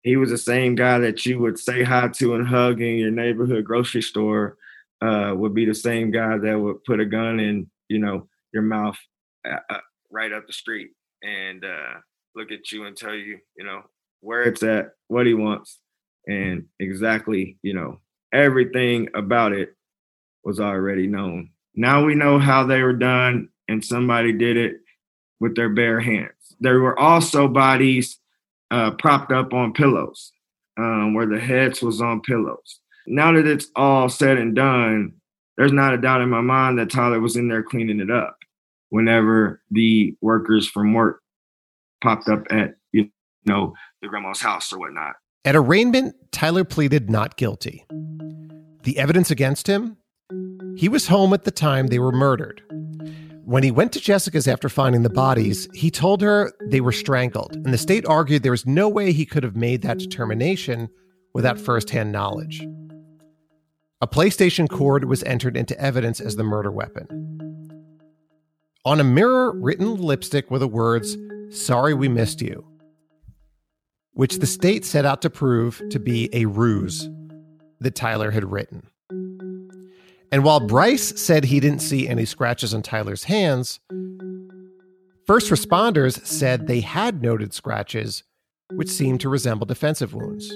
E: he was the same guy that you would say hi to and hug in your neighborhood grocery store, uh, would be the same guy that would put a gun in, you know, your mouth uh, right up the street and uh, look at you and tell you, you know, where it's at, what he wants, and exactly, you know, everything about it was already known. Now we know how they were done, and somebody did it with their bare hands. There were also bodies uh, propped up on pillows, um, where the heads was on pillows. Now that it's all said and done, there's not a doubt in my mind that Tyler was in there cleaning it up whenever the workers from work popped up at, you know, the grandma's house or whatnot.
I: At arraignment, Tyler pleaded not guilty. The evidence against him? He was home at the time they were murdered. When he went to Jessica's after finding the bodies, he told her they were strangled, and the state argued there was no way he could have made that determination without firsthand knowledge. A PlayStation cord was entered into evidence as the murder weapon. On a mirror written lipstick were the words, "Sorry we missed you," which the state set out to prove to be a ruse that Tyler had written. And while Bryce said he didn't see any scratches on Tyler's hands, first responders said they had noted scratches which seemed to resemble defensive wounds.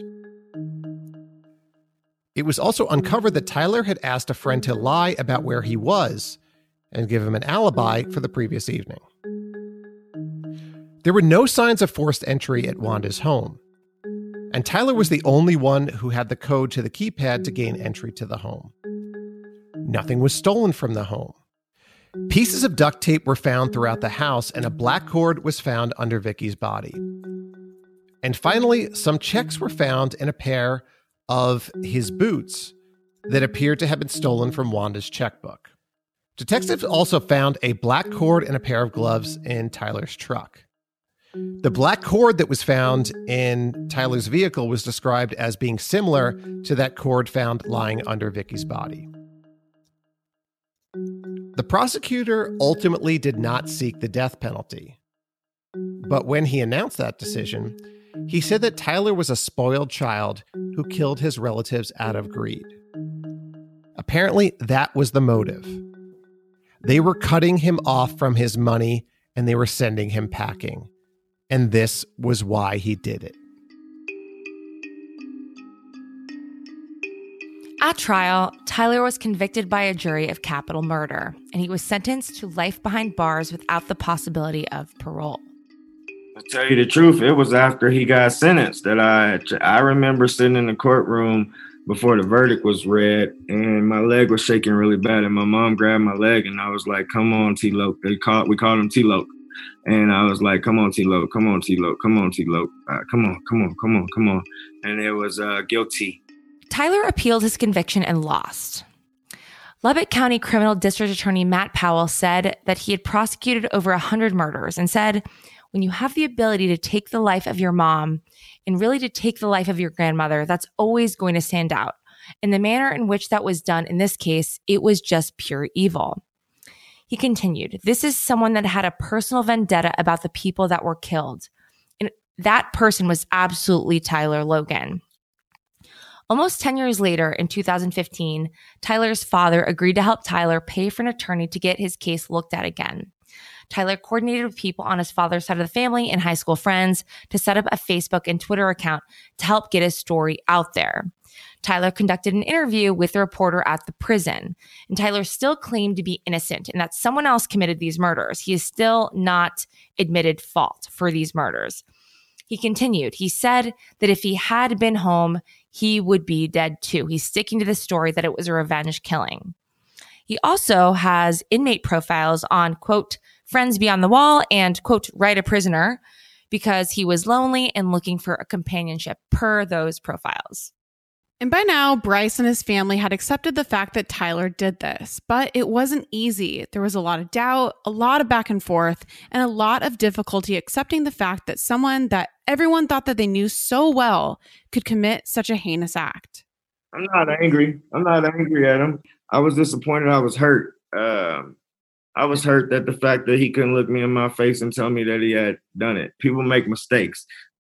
I: It was also uncovered that Tyler had asked a friend to lie about where he was and give him an alibi for the previous evening. There were no signs of forced entry at Wanda's home, and Tyler was the only one who had the code to the keypad to gain entry to the home. Nothing was stolen from the home. Pieces of duct tape were found throughout the house, and a black cord was found under Vicky's body. And finally, some checks were found in a pair of his boots that appeared to have been stolen from Wanda's checkbook. Detectives also found a black cord and a pair of gloves in Tyler's truck. The black cord that was found in Tyler's vehicle was described as being similar to that cord found lying under Vicky's body. The prosecutor ultimately did not seek the death penalty. But when he announced that decision, he said that Tyler was a spoiled child who killed his relatives out of greed. Apparently, that was the motive. They were cutting him off from his money and they were sending him packing. And this was why he did it.
D: At trial, Tyler was convicted by a jury of capital murder, and he was sentenced to life behind bars without the possibility of parole.
E: To tell you the truth, it was after he got sentenced that I I remember sitting in the courtroom before the verdict was read, and my leg was shaking really bad, and my mom grabbed my leg, and I was like, "Come on, T-Lo." They called, we called him T-Lo. And I was like, "Come on, T-Lo, come on, T-Lo, come on, T-Lo, uh, come on, come on, come on, come on." And it was uh, guilty.
D: Tyler appealed his conviction and lost. Lubbock County Criminal District Attorney Matt Powell said that he had prosecuted over one hundred murders and said, when you have the ability to take the life of your mom and really to take the life of your grandmother, that's always going to stand out. In the manner in which that was done in this case, it was just pure evil. He continued, this is someone that had a personal vendetta about the people that were killed. And that person was absolutely Tyler Logan. Almost ten years later, in two thousand fifteen, Tyler's father agreed to help Tyler pay for an attorney to get his case looked at again. Tyler coordinated with people on his father's side of the family and high school friends to set up a Facebook and Twitter account to help get his story out there. Tyler conducted an interview with the reporter at the prison, and Tyler still claimed to be innocent and that someone else committed these murders. He is still not admitted fault for these murders. He continued, he said that if he had been home, he would be dead too. He's sticking to the story that it was a revenge killing. He also has inmate profiles on, quote, Friends Beyond the Wall and, quote, Write a Prisoner, because he was lonely and looking for a companionship per those profiles.
H: And by now, Bryce and his family had accepted the fact that Tyler did this, but it wasn't easy. There was a lot of doubt, a lot of back and forth, and a lot of difficulty accepting the fact that someone that everyone thought that they knew so well could commit such a heinous act.
E: I'm not angry. I'm not angry at him. I was disappointed. I was hurt. Um, I was hurt that the fact that he couldn't look me in my face and tell me that he had done it. People make mistakes.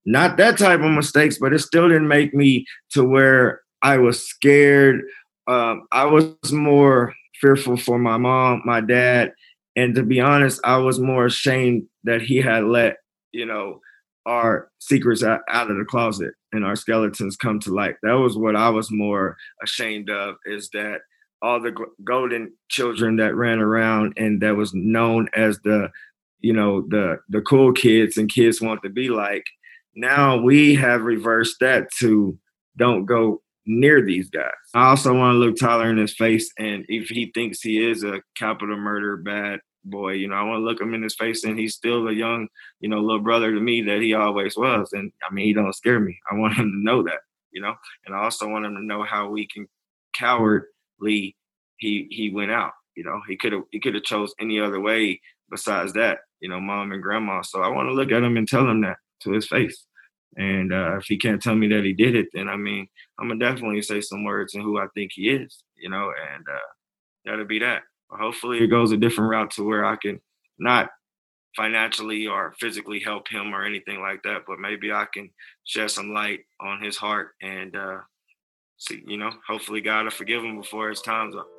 E: not that type of mistakes, but it still didn't make me to where I was scared. Um, I was more fearful for my mom, my dad. And to be honest, I was more ashamed that he had let, you know, our secrets out, out of the closet and our skeletons come to light. That was what I was more ashamed of, is that all the g- golden children that ran around and that was known as the, you know, the the cool kids and kids want to be like. Now we have reversed that to don't go near these guys. I also want to look Tyler in his face, and if he thinks he is a capital murder bad boy, you know, I want to look him in his face, and he's still a young, you know, little brother to me that he always was. And I mean, he don't scare me. I want him to know that, you know, and I also want him to know how we can cowardly he he went out. You know, he could have he could have chose any other way besides that, you know, mom and grandma. So I want to look at him and tell him that to his face. And uh, if he can't tell me that he did it, then I mean, I'm gonna definitely say some words in who I think he is, you know, and uh, that'll be that. But hopefully it goes a different route to where I can not financially or physically help him or anything like that, but maybe I can shed some light on his heart and uh, see, you know, hopefully God will forgive him before his time's up.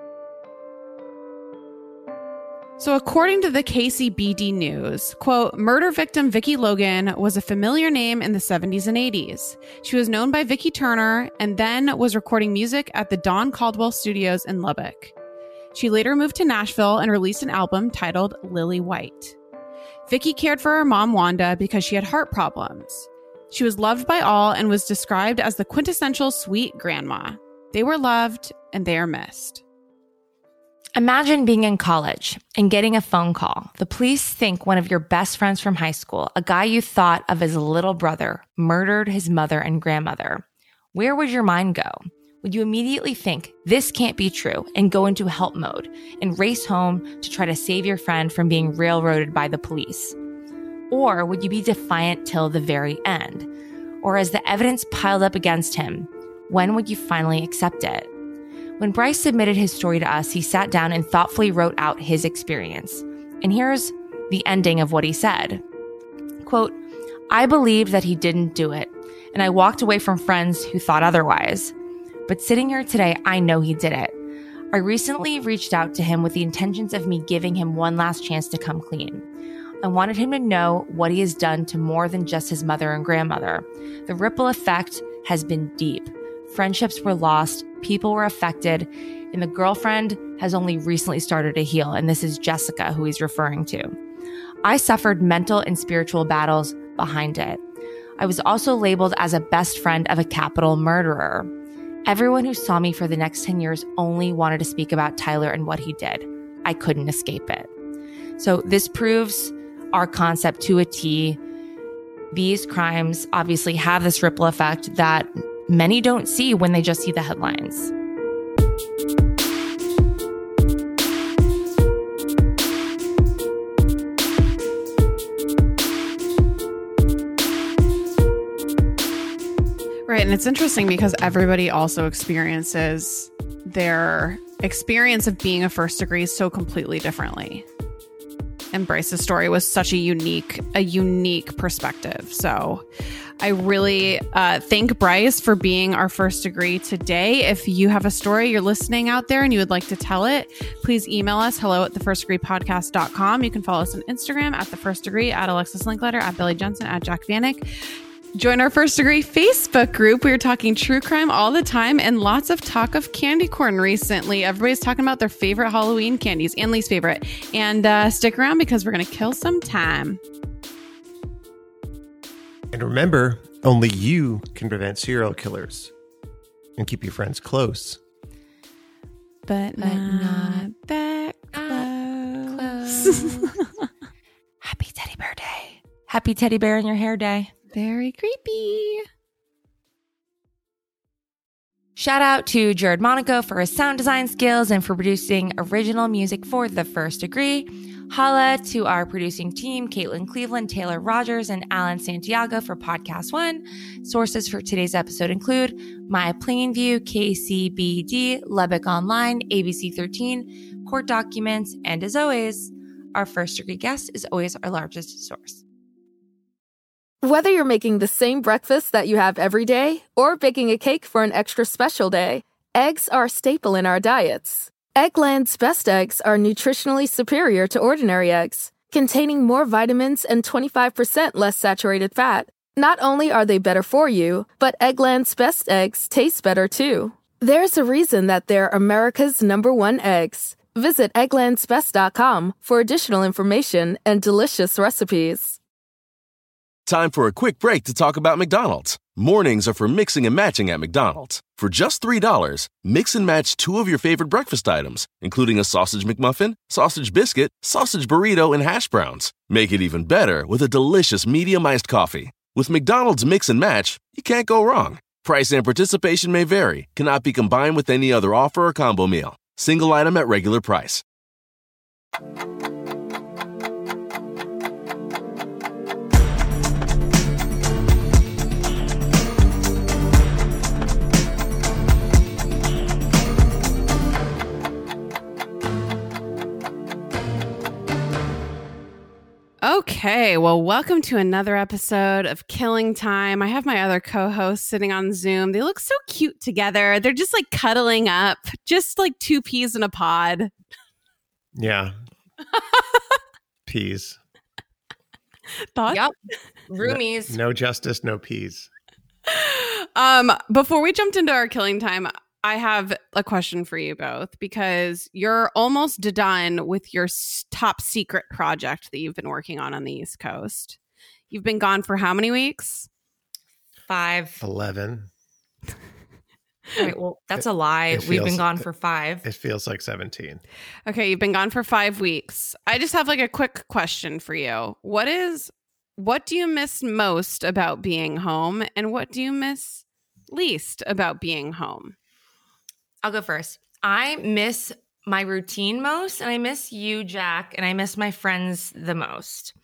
H: So according to the K C B D News, quote, murder victim Vicki Logan was a familiar name in the seventies and eighties. She was known by Vicki Turner and then was recording music at the Don Caldwell Studios in Lubbock. She later moved to Nashville and released an album titled Lily White. Vicki cared for her mom, Wanda, because she had heart problems. She was loved by all and was described as the quintessential sweet grandma. They were loved and they are missed.
D: Imagine being in college and getting a phone call. The police think one of your best friends from high school, a guy you thought of as a little brother, murdered his mother and grandmother. Where would your mind go? Would you immediately think, this can't be true, and go into help mode and race home to try to save your friend from being railroaded by the police? Or would you be defiant till the very end? Or as the evidence piled up against him, when would you finally accept it? When Bryce submitted his story to us, he sat down and thoughtfully wrote out his experience. And here's the ending of what he said. Quote, I believed that he didn't do it, and I walked away from friends who thought otherwise. But sitting here today, I know he did it. I recently reached out to him with the intentions of me giving him one last chance to come clean. I wanted him to know what he has done to more than just his mother and grandmother. The ripple effect has been deep. Friendships were lost, people were affected, and the girlfriend has only recently started to heal, and this is Jessica, who he's referring to. I suffered mental and spiritual battles behind it. I was also labeled as a best friend of a capital murderer. Everyone who saw me for the next ten years only wanted to speak about Tyler and what he did. I couldn't escape it. So this proves our concept to a T. These crimes obviously have this ripple effect that many don't see when they just see the headlines.
H: Right. And it's interesting because everybody also experiences their experience of being a first degree so completely differently. And Bryce's story was such a unique, a unique perspective. So I really uh, thank Bryce for being our first degree today. If you have a story you're listening out there and you would like to tell it, please email us hello at the first degree podcast dot com. You can follow us on Instagram at the first degree, at Alexis Linkletter, at Billy Jensen, at Jack Vanek. Join our First Degree Facebook group. We are talking true crime all the time and lots of talk of candy corn recently. Everybody's talking about their favorite Halloween candies and least favorite. And uh, stick around because we're going to kill some time.
I: And remember, only you can prevent serial killers and keep your friends close.
H: But, but not, not that close. close.
D: Happy Teddy Bear Day. Happy Teddy Bear in your hair day.
H: Very creepy.
D: Shout out to Jared Monaco for his sound design skills and for producing original music for The First Degree. Holla to our producing team, Caitlin Cleveland, Taylor Rogers, and Alan Santiago for Podcast One. Sources for today's episode include My Plainview, K C B D, Lubbock Online, A B C thirteen, court documents, and as always, our First Degree guest is always our largest source.
A: Whether you're making the same breakfast that you have every day or baking a cake for an extra special day, eggs are a staple in our diets. Eggland's Best Eggs are nutritionally superior to ordinary eggs, containing more vitamins and twenty-five percent less saturated fat. Not only are they better for you, but Eggland's Best Eggs taste better too. There's a reason that they're America's number one eggs. Visit egglands best dot com for additional information and delicious recipes.
B: Time for a quick break to talk about McDonald's. Mornings are for mixing and matching at McDonald's. For just three dollars, mix and match two of your favorite breakfast items, including a sausage McMuffin, sausage biscuit, sausage burrito, and hash browns. Make it even better with a delicious medium iced coffee. With McDonald's Mix and Match, you can't go wrong. Price and participation may vary, cannot be combined with any other offer or combo meal. Single item at regular price.
H: Okay, well, welcome to another episode of Killing Time. I have my other co-hosts sitting on Zoom. They look so cute together. They're just like cuddling up, just like two peas in a pod.
I: Yeah. Peas.
H: Thoughts?
D: Yep. Roomies.
I: No, no justice, no peas.
H: Um, before we jumped into our Killing Time, I have a question for you both because you're almost done with your s- top secret project that you've been working on on the East Coast. You've been gone for how many weeks?
D: Five.
I: eleven.
D: All right, well, that's a lie.
I: It
D: We've
I: feels-
D: been gone for five.
I: It feels like seventeen.
H: Okay, you've been gone for five weeks. I just have like a quick question for you. What is, what do you miss most about being home, and what do you miss least about being home?
D: I'll go first. I miss my routine most, and I miss you, Jack, and I miss my friends the most.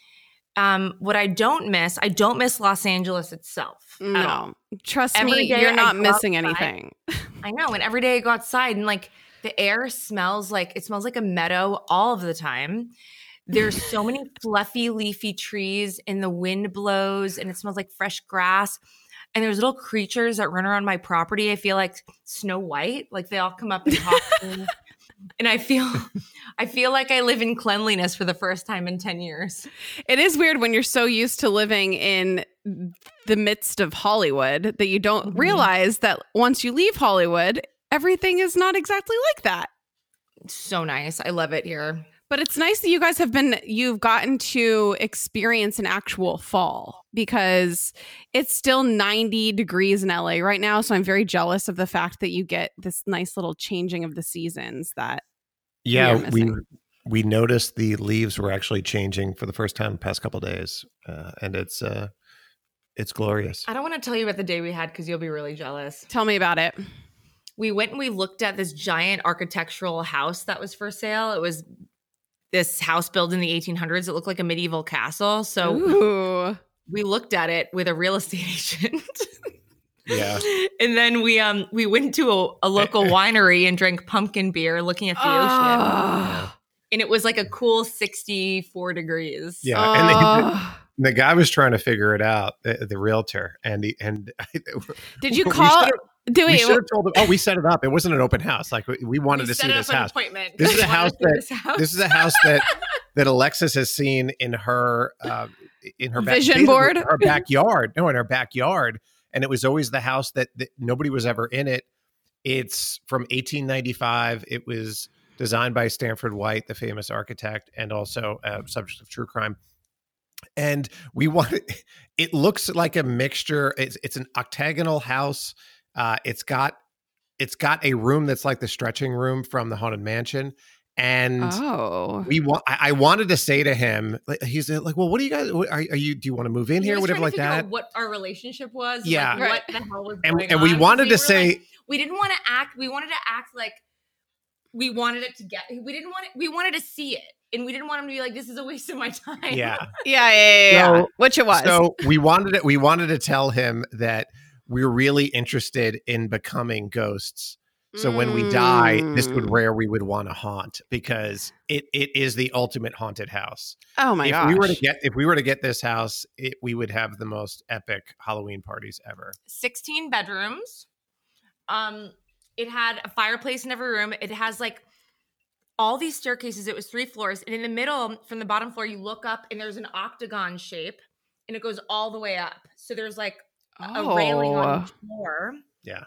D: Um, what I don't miss, I don't miss Los Angeles itself at all.
H: No, trust
D: Every
H: me,
D: day
H: you're
D: I
H: not
D: go
H: missing
D: outside.
H: anything.
D: I know, and every day I go outside, and like the air smells like it smells like a meadow all of the time. There's so many fluffy, leafy trees, and the wind blows, and it smells like fresh grass. And there's little creatures that run around my property. I feel like Snow White. Like they all come up and talk to me. And I feel I feel like I live in cleanliness for the first time in ten years.
H: It is weird when you're so used to living in the midst of Hollywood that you don't
D: Mm-hmm.
H: realize that once you leave Hollywood, everything is not exactly like that.
D: It's so nice. I love it here.
H: But it's nice that you guys have been, you've gotten to experience an actual fall because it's still ninety degrees in L A right now. So I'm very jealous of the fact that you get this nice little changing of the seasons that
I: Yeah,
H: you're
I: we
H: missing.
I: we noticed the leaves were actually changing for the first time the past couple of days, uh, and it's uh, it's glorious.
D: I don't want to tell you about the day we had because you'll be really jealous.
H: Tell me about it.
D: We went and we looked at this giant architectural house that was for sale. It was this house built in the eighteen hundreds. It looked like a medieval castle. So
H: Ooh.
D: we looked at it with a real estate agent.
I: Yeah.
D: And then we um we went to a, a local winery and drank pumpkin beer looking at the ocean.
H: Oh.
D: And it was like a cool sixty-four degrees.
I: Yeah, and the,
H: Oh.
I: the guy was trying to figure it out, the, the realtor, and he, and
H: Did you
I: we
H: call?
I: should've-
H: Do
I: We
H: we?
I: should have told him. Oh, we set it up. It wasn't an open house. Like we, we wanted
D: We
I: to
D: set
I: see
D: up
I: this
D: an
I: house.
D: appointment.
I: This is
D: We
I: a house
D: wanted to
I: that
D: see this house.
I: this is a house that that Alexis has seen in her uh, in her back,
H: Vision
I: basically
H: board?
I: her backyard. No, in her backyard, and it was always the house that, that nobody was ever in it. It's from eighteen ninety-five. It was designed by Stanford White, the famous architect, and also a subject of true crime. And we wanted. It looks like a mixture. It's it's an octagonal house. Uh, it's got. It's got a room that's like the stretching room from the Haunted Mansion. And
H: Oh.
I: we want, I, I wanted to say to him, like, he's like, well, what do you guys, what, are, are you, do you want to move in
D: He
I: here?
D: was
I: Whatever
D: trying
I: like
D: to figure
I: that.
D: out what our relationship was. and,
I: Yeah.
D: like,
H: Right.
D: what the hell was
I: And,
D: going
I: and we
D: on.
I: wanted
D: Because
I: to
D: we were,
I: say,
D: like, we didn't want to act, we wanted to act like we wanted it to get, we didn't want it, we wanted to see it. And we didn't want him to be like, this is a waste of my time.
I: yeah.
H: Yeah, yeah, yeah, yeah.
I: So-
H: Which it was.
I: So we wanted to, we wanted to tell him that we're really interested in becoming ghosts. So when we die, this would where we would want to haunt because it it is the ultimate haunted house.
H: Oh my
I: if
H: gosh.
I: we were to get if we were to get this house, it, we would have the most epic Halloween parties ever.
D: sixteen bedrooms. Um, it had a fireplace in every room. It has like all these staircases. It was three floors, and in the middle, from the bottom floor, you look up, and there's an octagon shape, and it goes all the way up. So there's like
H: Oh.
D: a railing on the floor.
I: Yeah.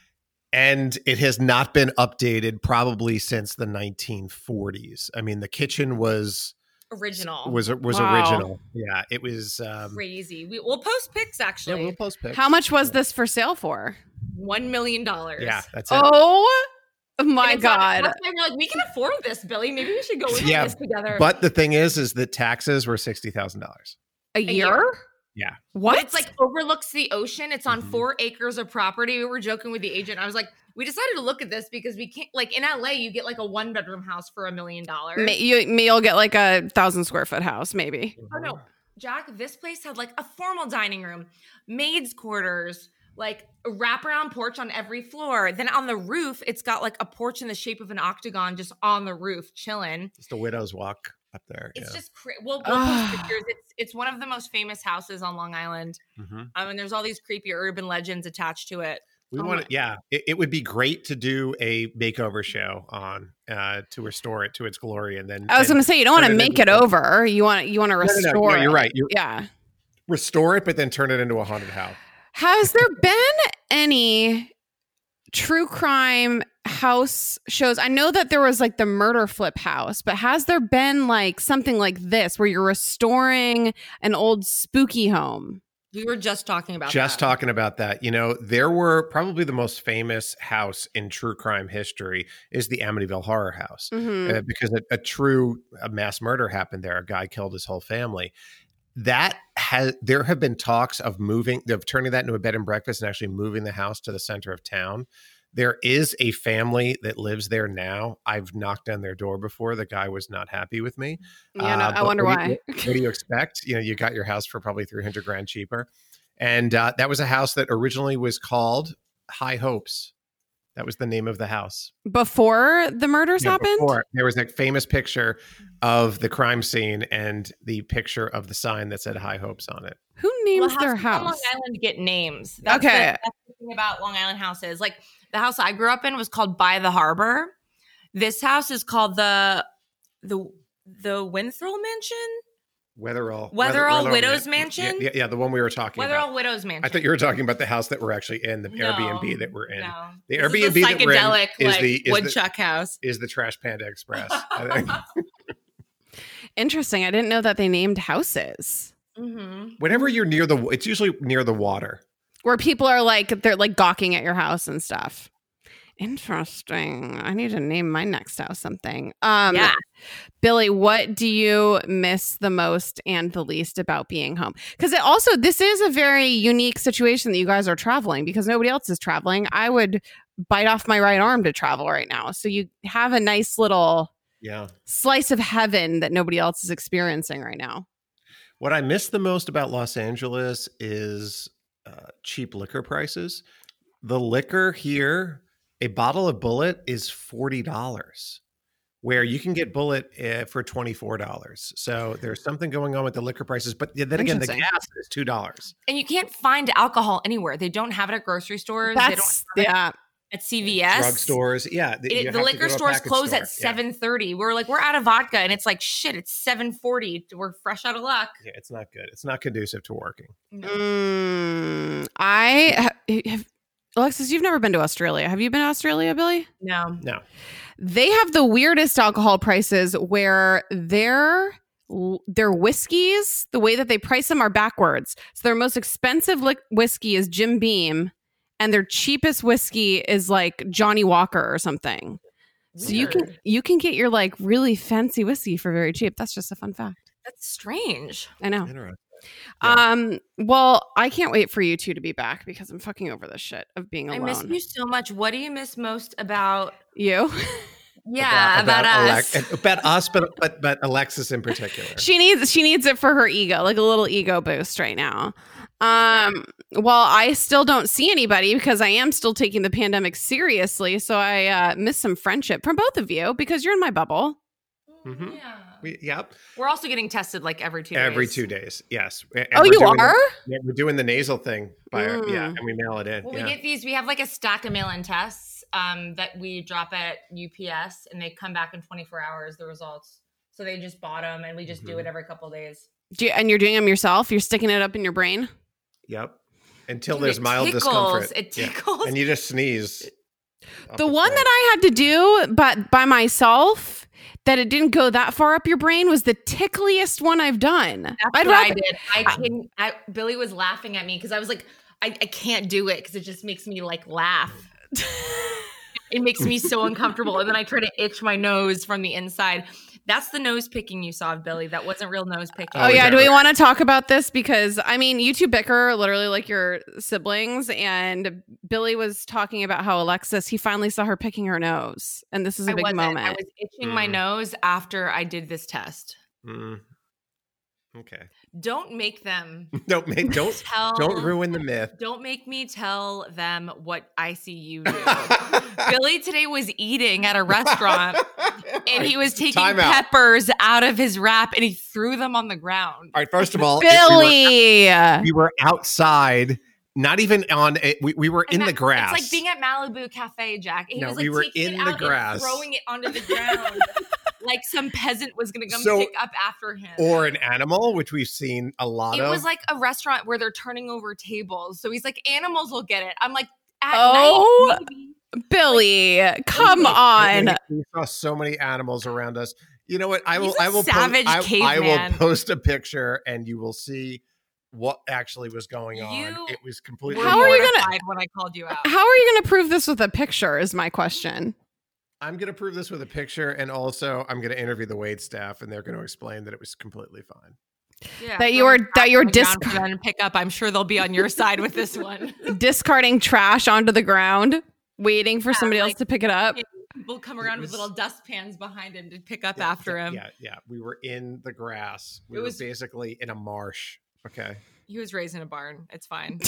I: And it has not been updated probably since the nineteen forties. I mean, the kitchen was
D: Original.
I: was was
H: Wow.
I: original. Yeah, it was um,
D: Crazy. We, we'll post pics,
I: yeah,
D: actually.
I: we'll post pics.
H: How much was this for sale for?
D: One million dollars.
I: Yeah, that's it.
H: Oh my
D: And it's like-
H: God.
D: that's why we're like, we can afford this, Billy. Maybe we should go into
I: Yeah,
D: this together.
I: But the thing is, is that taxes were sixty thousand dollars.
H: A
D: year?
H: year?
I: Yeah.
H: What?
D: But it's like overlooks the ocean. It's on
I: Mhm.
D: four acres of property. We were joking with the agent. I was like, we decided to look at this because we can't, like in L A, you get like a one bedroom house for a million dollars.
H: May, you, may you'll get like a thousand square foot house, maybe.
D: Oh no, Jack, this place had like a formal dining room, maid's quarters, like a wraparound porch on every floor. Then on the roof, it's got like a porch in the shape of an octagon just on the roof, chilling.
I: It's the widow's walk up there.
D: It's
I: yeah.
D: just cra- we'll, we'll post pictures. It's it's one of the most famous houses on Long Island.
I: Mhm.
D: Um, and there's all these creepy urban legends attached to it.
I: We
H: Oh
I: want
H: my-
I: to, yeah. It, it would be great to do a makeover show on uh, to restore it to its glory, and then
H: I was
I: and
H: going to say, you don't want to
I: turn it
H: make
I: into
H: it
I: a-
H: over. You want you want to
I: No, no,
H: restore
I: no, no, you're
H: it.
I: right. You
H: Yeah.
I: restore it, but then turn it into a haunted house.
H: Has there been any true crime house shows? I know that there was like the Murder Flip house, but has there been like something like this where you're restoring an old spooky home?
D: We were just talking about
I: Just
D: that.
I: talking about that. You know, there were probably the most famous house in true crime history is the Amityville Horror House.
H: Mhm.
I: Uh, because a, a true a mass murder happened there. A guy killed his whole family. That has there have been talks of moving, of turning that into a bed and breakfast and actually moving the house to the center of town. There is a family that lives there now. I've knocked on their door before. The guy was not happy with me.
H: Yeah, no,
I: Uh,
H: I
I: but
H: wonder
I: what
H: why.
I: do you- what do you expect? You know, you got your house for probably three hundred grand cheaper. And uh, that was a house that originally was called High Hopes. That was the name of the house.
H: Before the murders
I: Yeah,
H: happened?
I: before, there was a famous picture of the crime scene and the picture of the sign that said High Hopes on it.
H: Who names
D: Well,
H: their
D: houses on Long
H: house?
D: Island get names. That's
H: Okay.
D: The, that's the thing about Long Island houses. Like the house I grew up in was called By the Harbor. This house is called the the the Winthrop Mansion.
I: Weatherall.
D: Weatherall
I: Weather-
D: Widows
I: yeah,
D: Mansion?
I: Yeah, yeah, the one we were talking
D: Weatherall
I: about.
D: Widows Mansion.
I: I thought you were talking about the house that we're actually in, the
D: No,
I: Airbnb that we're in.
D: No.
I: The
D: This is
I: Airbnb
D: a
I: that we're in
D: psychedelic
I: is
D: like
I: the- is the-
D: woodchuck house.
I: Is the Trash Panda Express. I think.
H: Interesting. I didn't know that they named houses
D: Mm-hmm.
I: Whenever you're near the, it's usually near the water.
H: where people are like, they're like gawking at your house and stuff. Interesting. I need to name my next house something. Um,
D: Yeah.
H: Billy, what do you miss the most and the least about being home? Because it also, this is a very unique situation that you guys are traveling because nobody else is traveling. I would bite off my right arm to travel right now. So you have a nice little
I: Yeah.
H: slice of heaven that nobody else is experiencing right now.
I: What I miss the most about Los Angeles is uh, cheap liquor prices. The liquor here, a bottle of Bullet is forty dollars, where you can get Bullet uh, for twenty-four dollars. So there's something going on with the liquor prices. But then again, the
H: Interesting.
I: gas is two dollars.
D: And you can't find alcohol anywhere. They don't have it at grocery stores. they don't
H: That's,
D: have it
H: yeah.
D: at C V S.
I: Drugstores. Yeah. th- you
D: It,
I: have
D: the
I: to
D: liquor
I: go to a
D: stores
I: package
D: close
I: store.
D: at seven thirty. We're like, we're out of vodka, and it's like, shit, it's seven forty. We're fresh out of luck.
I: Yeah. yeah, it's not good. It's not conducive to working.
H: Mm, I ha- have, Alexis, you've never been to Australia. Have you been to Australia, Billy?
D: No.
I: No.
H: They have the weirdest alcohol prices where their their whiskeys, the way that they price them are backwards. So their most expensive li- whiskey is Jim Beam, and their cheapest whiskey is like Johnny Walker or something. So you can
D: Weird.
H: you can get your like really fancy whiskey for very cheap. That's just a fun fact.
D: That's strange.
H: I know.
I: Interesting. Yeah.
H: Um. Well, I can't wait for you two to be back because I'm fucking over this shit of being
D: I
H: alone.
D: miss you so much. What do you miss most about?
H: You?
D: Yeah, about, us.
I: Alex- about us, but but but Alexis in particular.
H: she needs she needs it for her ego, like a little ego boost right now. Um, well, I still don't see anybody because I am still taking the pandemic seriously. So I uh, miss some friendship from both of you because you're in my bubble.
I: Mm-hmm.
D: Yeah.
I: We, yep.
D: We're also getting tested like every two
I: Every
D: days.
I: two days. Yes. And
H: oh,
I: we're
H: you
I: doing,
H: are?
I: Yeah, we're doing the nasal thing. By
H: Mm.
I: Yeah, and we mail it in.
D: Well,
I: yeah.
D: we get these, we have like a stack of mail-in tests um, that we drop at U P S and they come back in twenty-four hours, the results. So they just bought them and we just
I: Mm-hmm.
D: do it every couple of days.
H: Do you, and you're doing them yourself? You're sticking it up in your brain?
I: Yep. Until
D: Dude,
I: there's
D: it
I: mild
D: tickles.
I: discomfort.
D: It
I: Yeah.
D: tickles.
I: And you just sneeze. off
H: The one
I: side.
H: that I had to do, but by myself, that it didn't go that far up your brain was the tickliest one I've done.
D: That's
H: I'd
D: what I
H: rather-
D: did. I couldn't. I, Billy was laughing at me because I was like, I, I can't do it because it just makes me like laugh. It makes me so uncomfortable. And then I try to itch my nose from the inside. That's the nose picking you saw of Billy. That wasn't real nose picking.
H: Oh,
I: Oh,
H: yeah.
I: is
H: Do
I: that
H: we
I: right?
H: want to talk about this? Because, I mean, you two bicker literally like your siblings. And Billy was talking about how Alexis, he finally saw her picking her nose. And this is a
D: I
H: big
D: wasn't. I
H: moment.
D: was itching my
I: Mm.
D: nose after I did this test.
I: Mm. Okay.
D: Don't make them
I: Don't make don't
D: tell.
I: don't ruin the myth.
D: Don't make me tell them what I see you do. Billy today was eating at a restaurant and he was taking
I: Time out.
D: peppers out of his wrap and he threw them on the ground.
I: All right. First of all, if we were-
H: Billy.
I: we were outside, not even on a, we, we were in
D: And
I: the
D: that-
I: grass.
D: It's like being at Malibu Cafe, Jack. He
I: No,
D: was like
I: we were
D: taking
I: in
D: it
I: the
D: out
I: grass.
D: and throwing it onto the ground. Like some peasant was going to come
I: So-
D: pick up after him.
I: Or an animal, which we've seen a lot
D: It
I: of.
D: was like a restaurant where they're turning over tables. So he's like, animals will get it. I'm like, at
H: Oh.
D: night, maybe.
H: Billy, come on.
I: We saw so many animals around us. You know what? I will.
D: He's a
I: I will.
D: savage
I: post, I, I will
D: caveman.
I: post a picture, and you will see what actually was going on.
D: You
I: It was completely.
D: Were
H: How are you gonna-
D: mortified when I called you out?
H: How are you going to prove this with a picture is my question.
I: I'm going to prove this with a picture, and also I'm going to interview the wait staff, and they're going to explain that it was completely fine.
D: Yeah,
H: That you
D: throw
H: were-
D: it
H: that you were
D: on the ground
H: disc-
D: for them to pick up. I'm sure they'll be on your side with this one.
H: Discarding trash onto the ground, waiting for
D: Yeah,
H: somebody else
D: like-
H: to pick it up.
D: People come around with
I: was-
D: little dustpans behind him to pick up
I: Yeah,
D: after
I: yeah,
D: him.
I: Yeah, yeah. We were in the grass. We
D: It
I: were
D: was-
I: basically in a marsh. Okay.
D: He was raised in a barn. It's fine.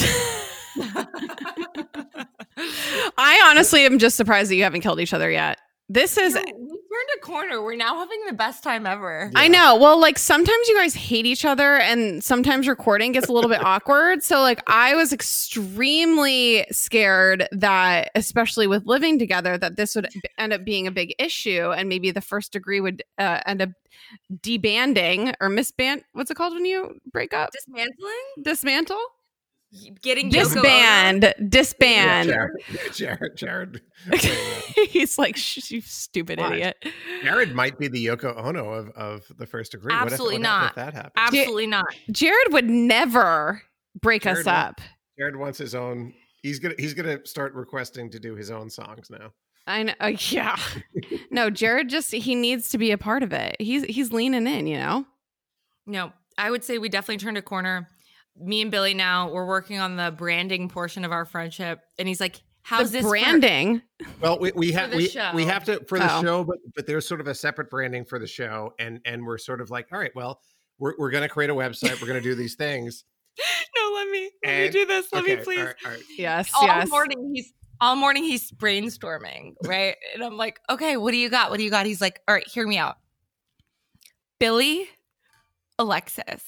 H: I honestly am just surprised that you haven't killed each other yet. This is
D: No, we turned a corner. We're now having the best time ever.
H: I know. Well, like sometimes you guys hate each other and sometimes recording gets a little bit awkward. So like I was extremely scared that, especially with living together, that this would b- end up being a big issue and maybe the first degree would uh, end up debanding or misband. What's it called when you break up?
D: Dismantling?
H: Dismantle?
D: Getting Yoko Ono?
H: Disband. Disband.
I: Jared, Jared, Jared.
H: He's like, "Shh, you stupid
I: What?
H: idiot.
I: Jared might be the Yoko Ono of, of the first degree.
D: Absolutely
I: what if, what
D: not.
I: If that happens?
D: Absolutely not.
H: Jared would never break us
I: Jared won't.
H: up.
I: Jared wants his own. He's gonna. He's gonna start requesting to do his own songs now.
H: I know. Uh, yeah. No, Jared just he needs to be a part of it. He's he's leaning in, you know.
D: No, I would say we definitely turned a corner. Me and Billy now, we're working on the branding portion of our friendship. And he's like, how's
H: the
D: this for-
H: branding?
I: Well, we, we
D: For
I: have
D: the
I: we,
D: show.
I: we have to for the
H: Oh.
I: show, but but there's sort of a separate branding for the show, and and we're sort of like, all right, well, we're we're gonna create a website, we're gonna do these things.
D: No, let me let
I: And-
D: me do this. Let
I: okay,
D: me please.
I: all right, all right.
H: Yes,
D: All
H: yes.
D: morning he's all morning he's brainstorming, right? And I'm like, okay, what do you got? What do you got? He's like, all right, hear me out. Billy, Alexis.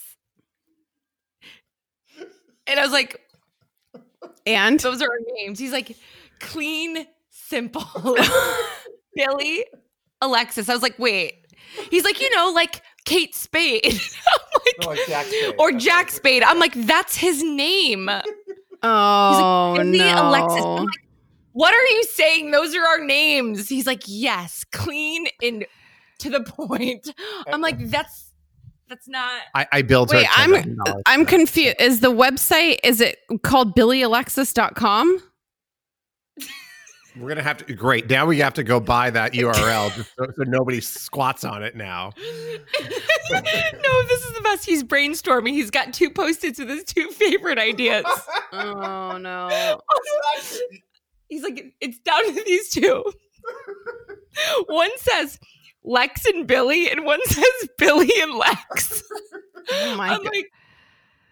D: And I was like,
H: And
D: those are our names. He's like, clean, simple. Billy, Alexis. I was like, wait. He's like, you know, like Kate Spade. I'm like,
I: Oh, like Jack Spade.
D: or
I: That's
D: Jack
I: what-
D: Spade. I'm like, that's his name.
H: oh
D: Billy,
H: no,
D: Alexis. I'm like, what are you saying? Those are our names. He's like, yes, clean and to the point. I'm like, that's that's not.
I: I, I built. her
H: Wait,
I: at
H: I'm
I: ten thousand dollars.
H: I'm confused. Is the website is it called billy alexis dot com?
I: We're gonna have to. Great. Now we have to go buy that U R L just so, so nobody squats on it now.
D: No, this is the best. He's brainstorming. He's got two post-its with his two favorite ideas.
H: Oh no.
D: He's like, it's down to these two. One says Lex and Billy, and one says Billy and Lex.
H: Oh my
D: I'm
H: God.
D: like,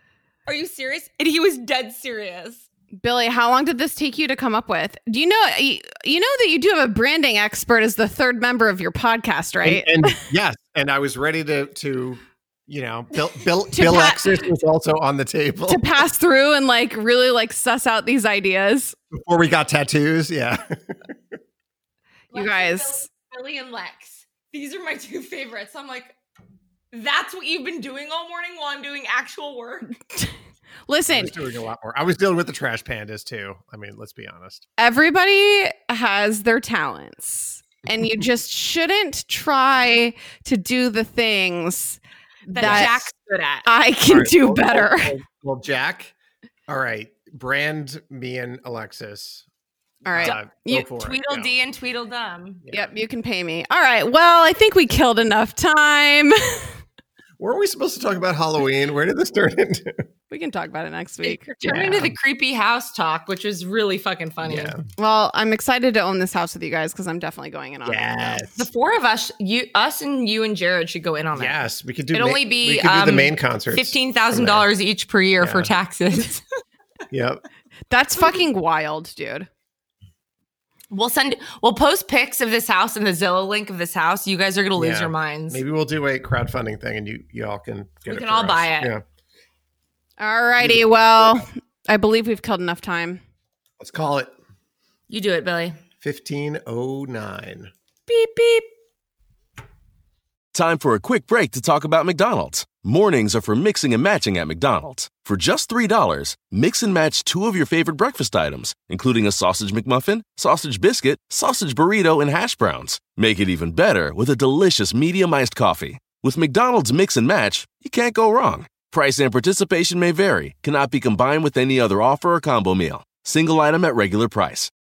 D: Are you serious? And he was dead serious.
H: Billy, how long did this take you to come up with? Do you know you, you know that you do have a branding expert as the third member of your podcast, right?
I: And, and yes, and I was ready to to you know, Bill Bill
H: To
I: Bill
H: pa-
I: Exis was also on the table
H: to pass through and like really like suss out these ideas
I: before we got tattoos. Yeah,
H: you guys.
D: Billy and Lex. These are my two favorites. I'm like, that's what you've been doing all morning while I'm doing actual work.
I: I
H: Listen,
I: was doing a lot more. I was dealing with the trash pandas too. I mean, let's be honest.
H: everybody has their talents, and you just shouldn't try to do the things
D: That,
H: that
D: Jack's good at.
H: I can
I: All right,
H: do
I: well,
H: better.
I: Well, well, Jack. All right, brand me and Alexis.
H: All right.
I: Uh,
H: You-
I: go for it.
D: Tweedledee
I: Go.
D: and Tweedledum.
H: Yep, you can pay me. All right. Well, I think we killed enough time.
I: Were we supposed to talk about Halloween? Where did this turn into?
H: We can talk about it next week.
D: It turned into the creepy house talk, which was really fucking funny.
I: Yeah.
H: Well, I'm excited to own this house with you guys because I'm definitely going in on it.
I: Yes.
D: The four of us, you, us, and you and Jared should go in on it.
I: Yes, we could do.
D: It'd
I: ma-
D: only be,
I: we could do the
D: um,
I: main concerts.
D: Fifteen thousand dollars each per year for
I: Yeah.
D: taxes.
I: Yep.
H: That's fucking wild, dude.
D: We'll send. We'll post pics of this house and the Zillow link of this house. You guys are gonna lose
I: Yeah.
D: your minds.
I: Maybe we'll do a crowdfunding thing, and you you all can get
D: We
I: it.
D: can
I: for
D: all
I: us.
D: buy it.
I: Yeah.
H: All righty. Well, I believe we've killed enough time.
I: Let's call it
D: You do it, Billy.
I: fifteen oh nine.
H: Beep, beep.
B: Time for a quick break to talk about McDonald's. Mornings are for mixing and matching at McDonald's. For just three dollars, mix and match two of your favorite breakfast items, including a sausage McMuffin, sausage biscuit, sausage burrito, and hash browns. Make it even better with a delicious medium iced coffee. With McDonald's Mix and Match, you can't go wrong. Price and participation may vary, cannot be combined with any other offer or combo meal. Single item at regular price.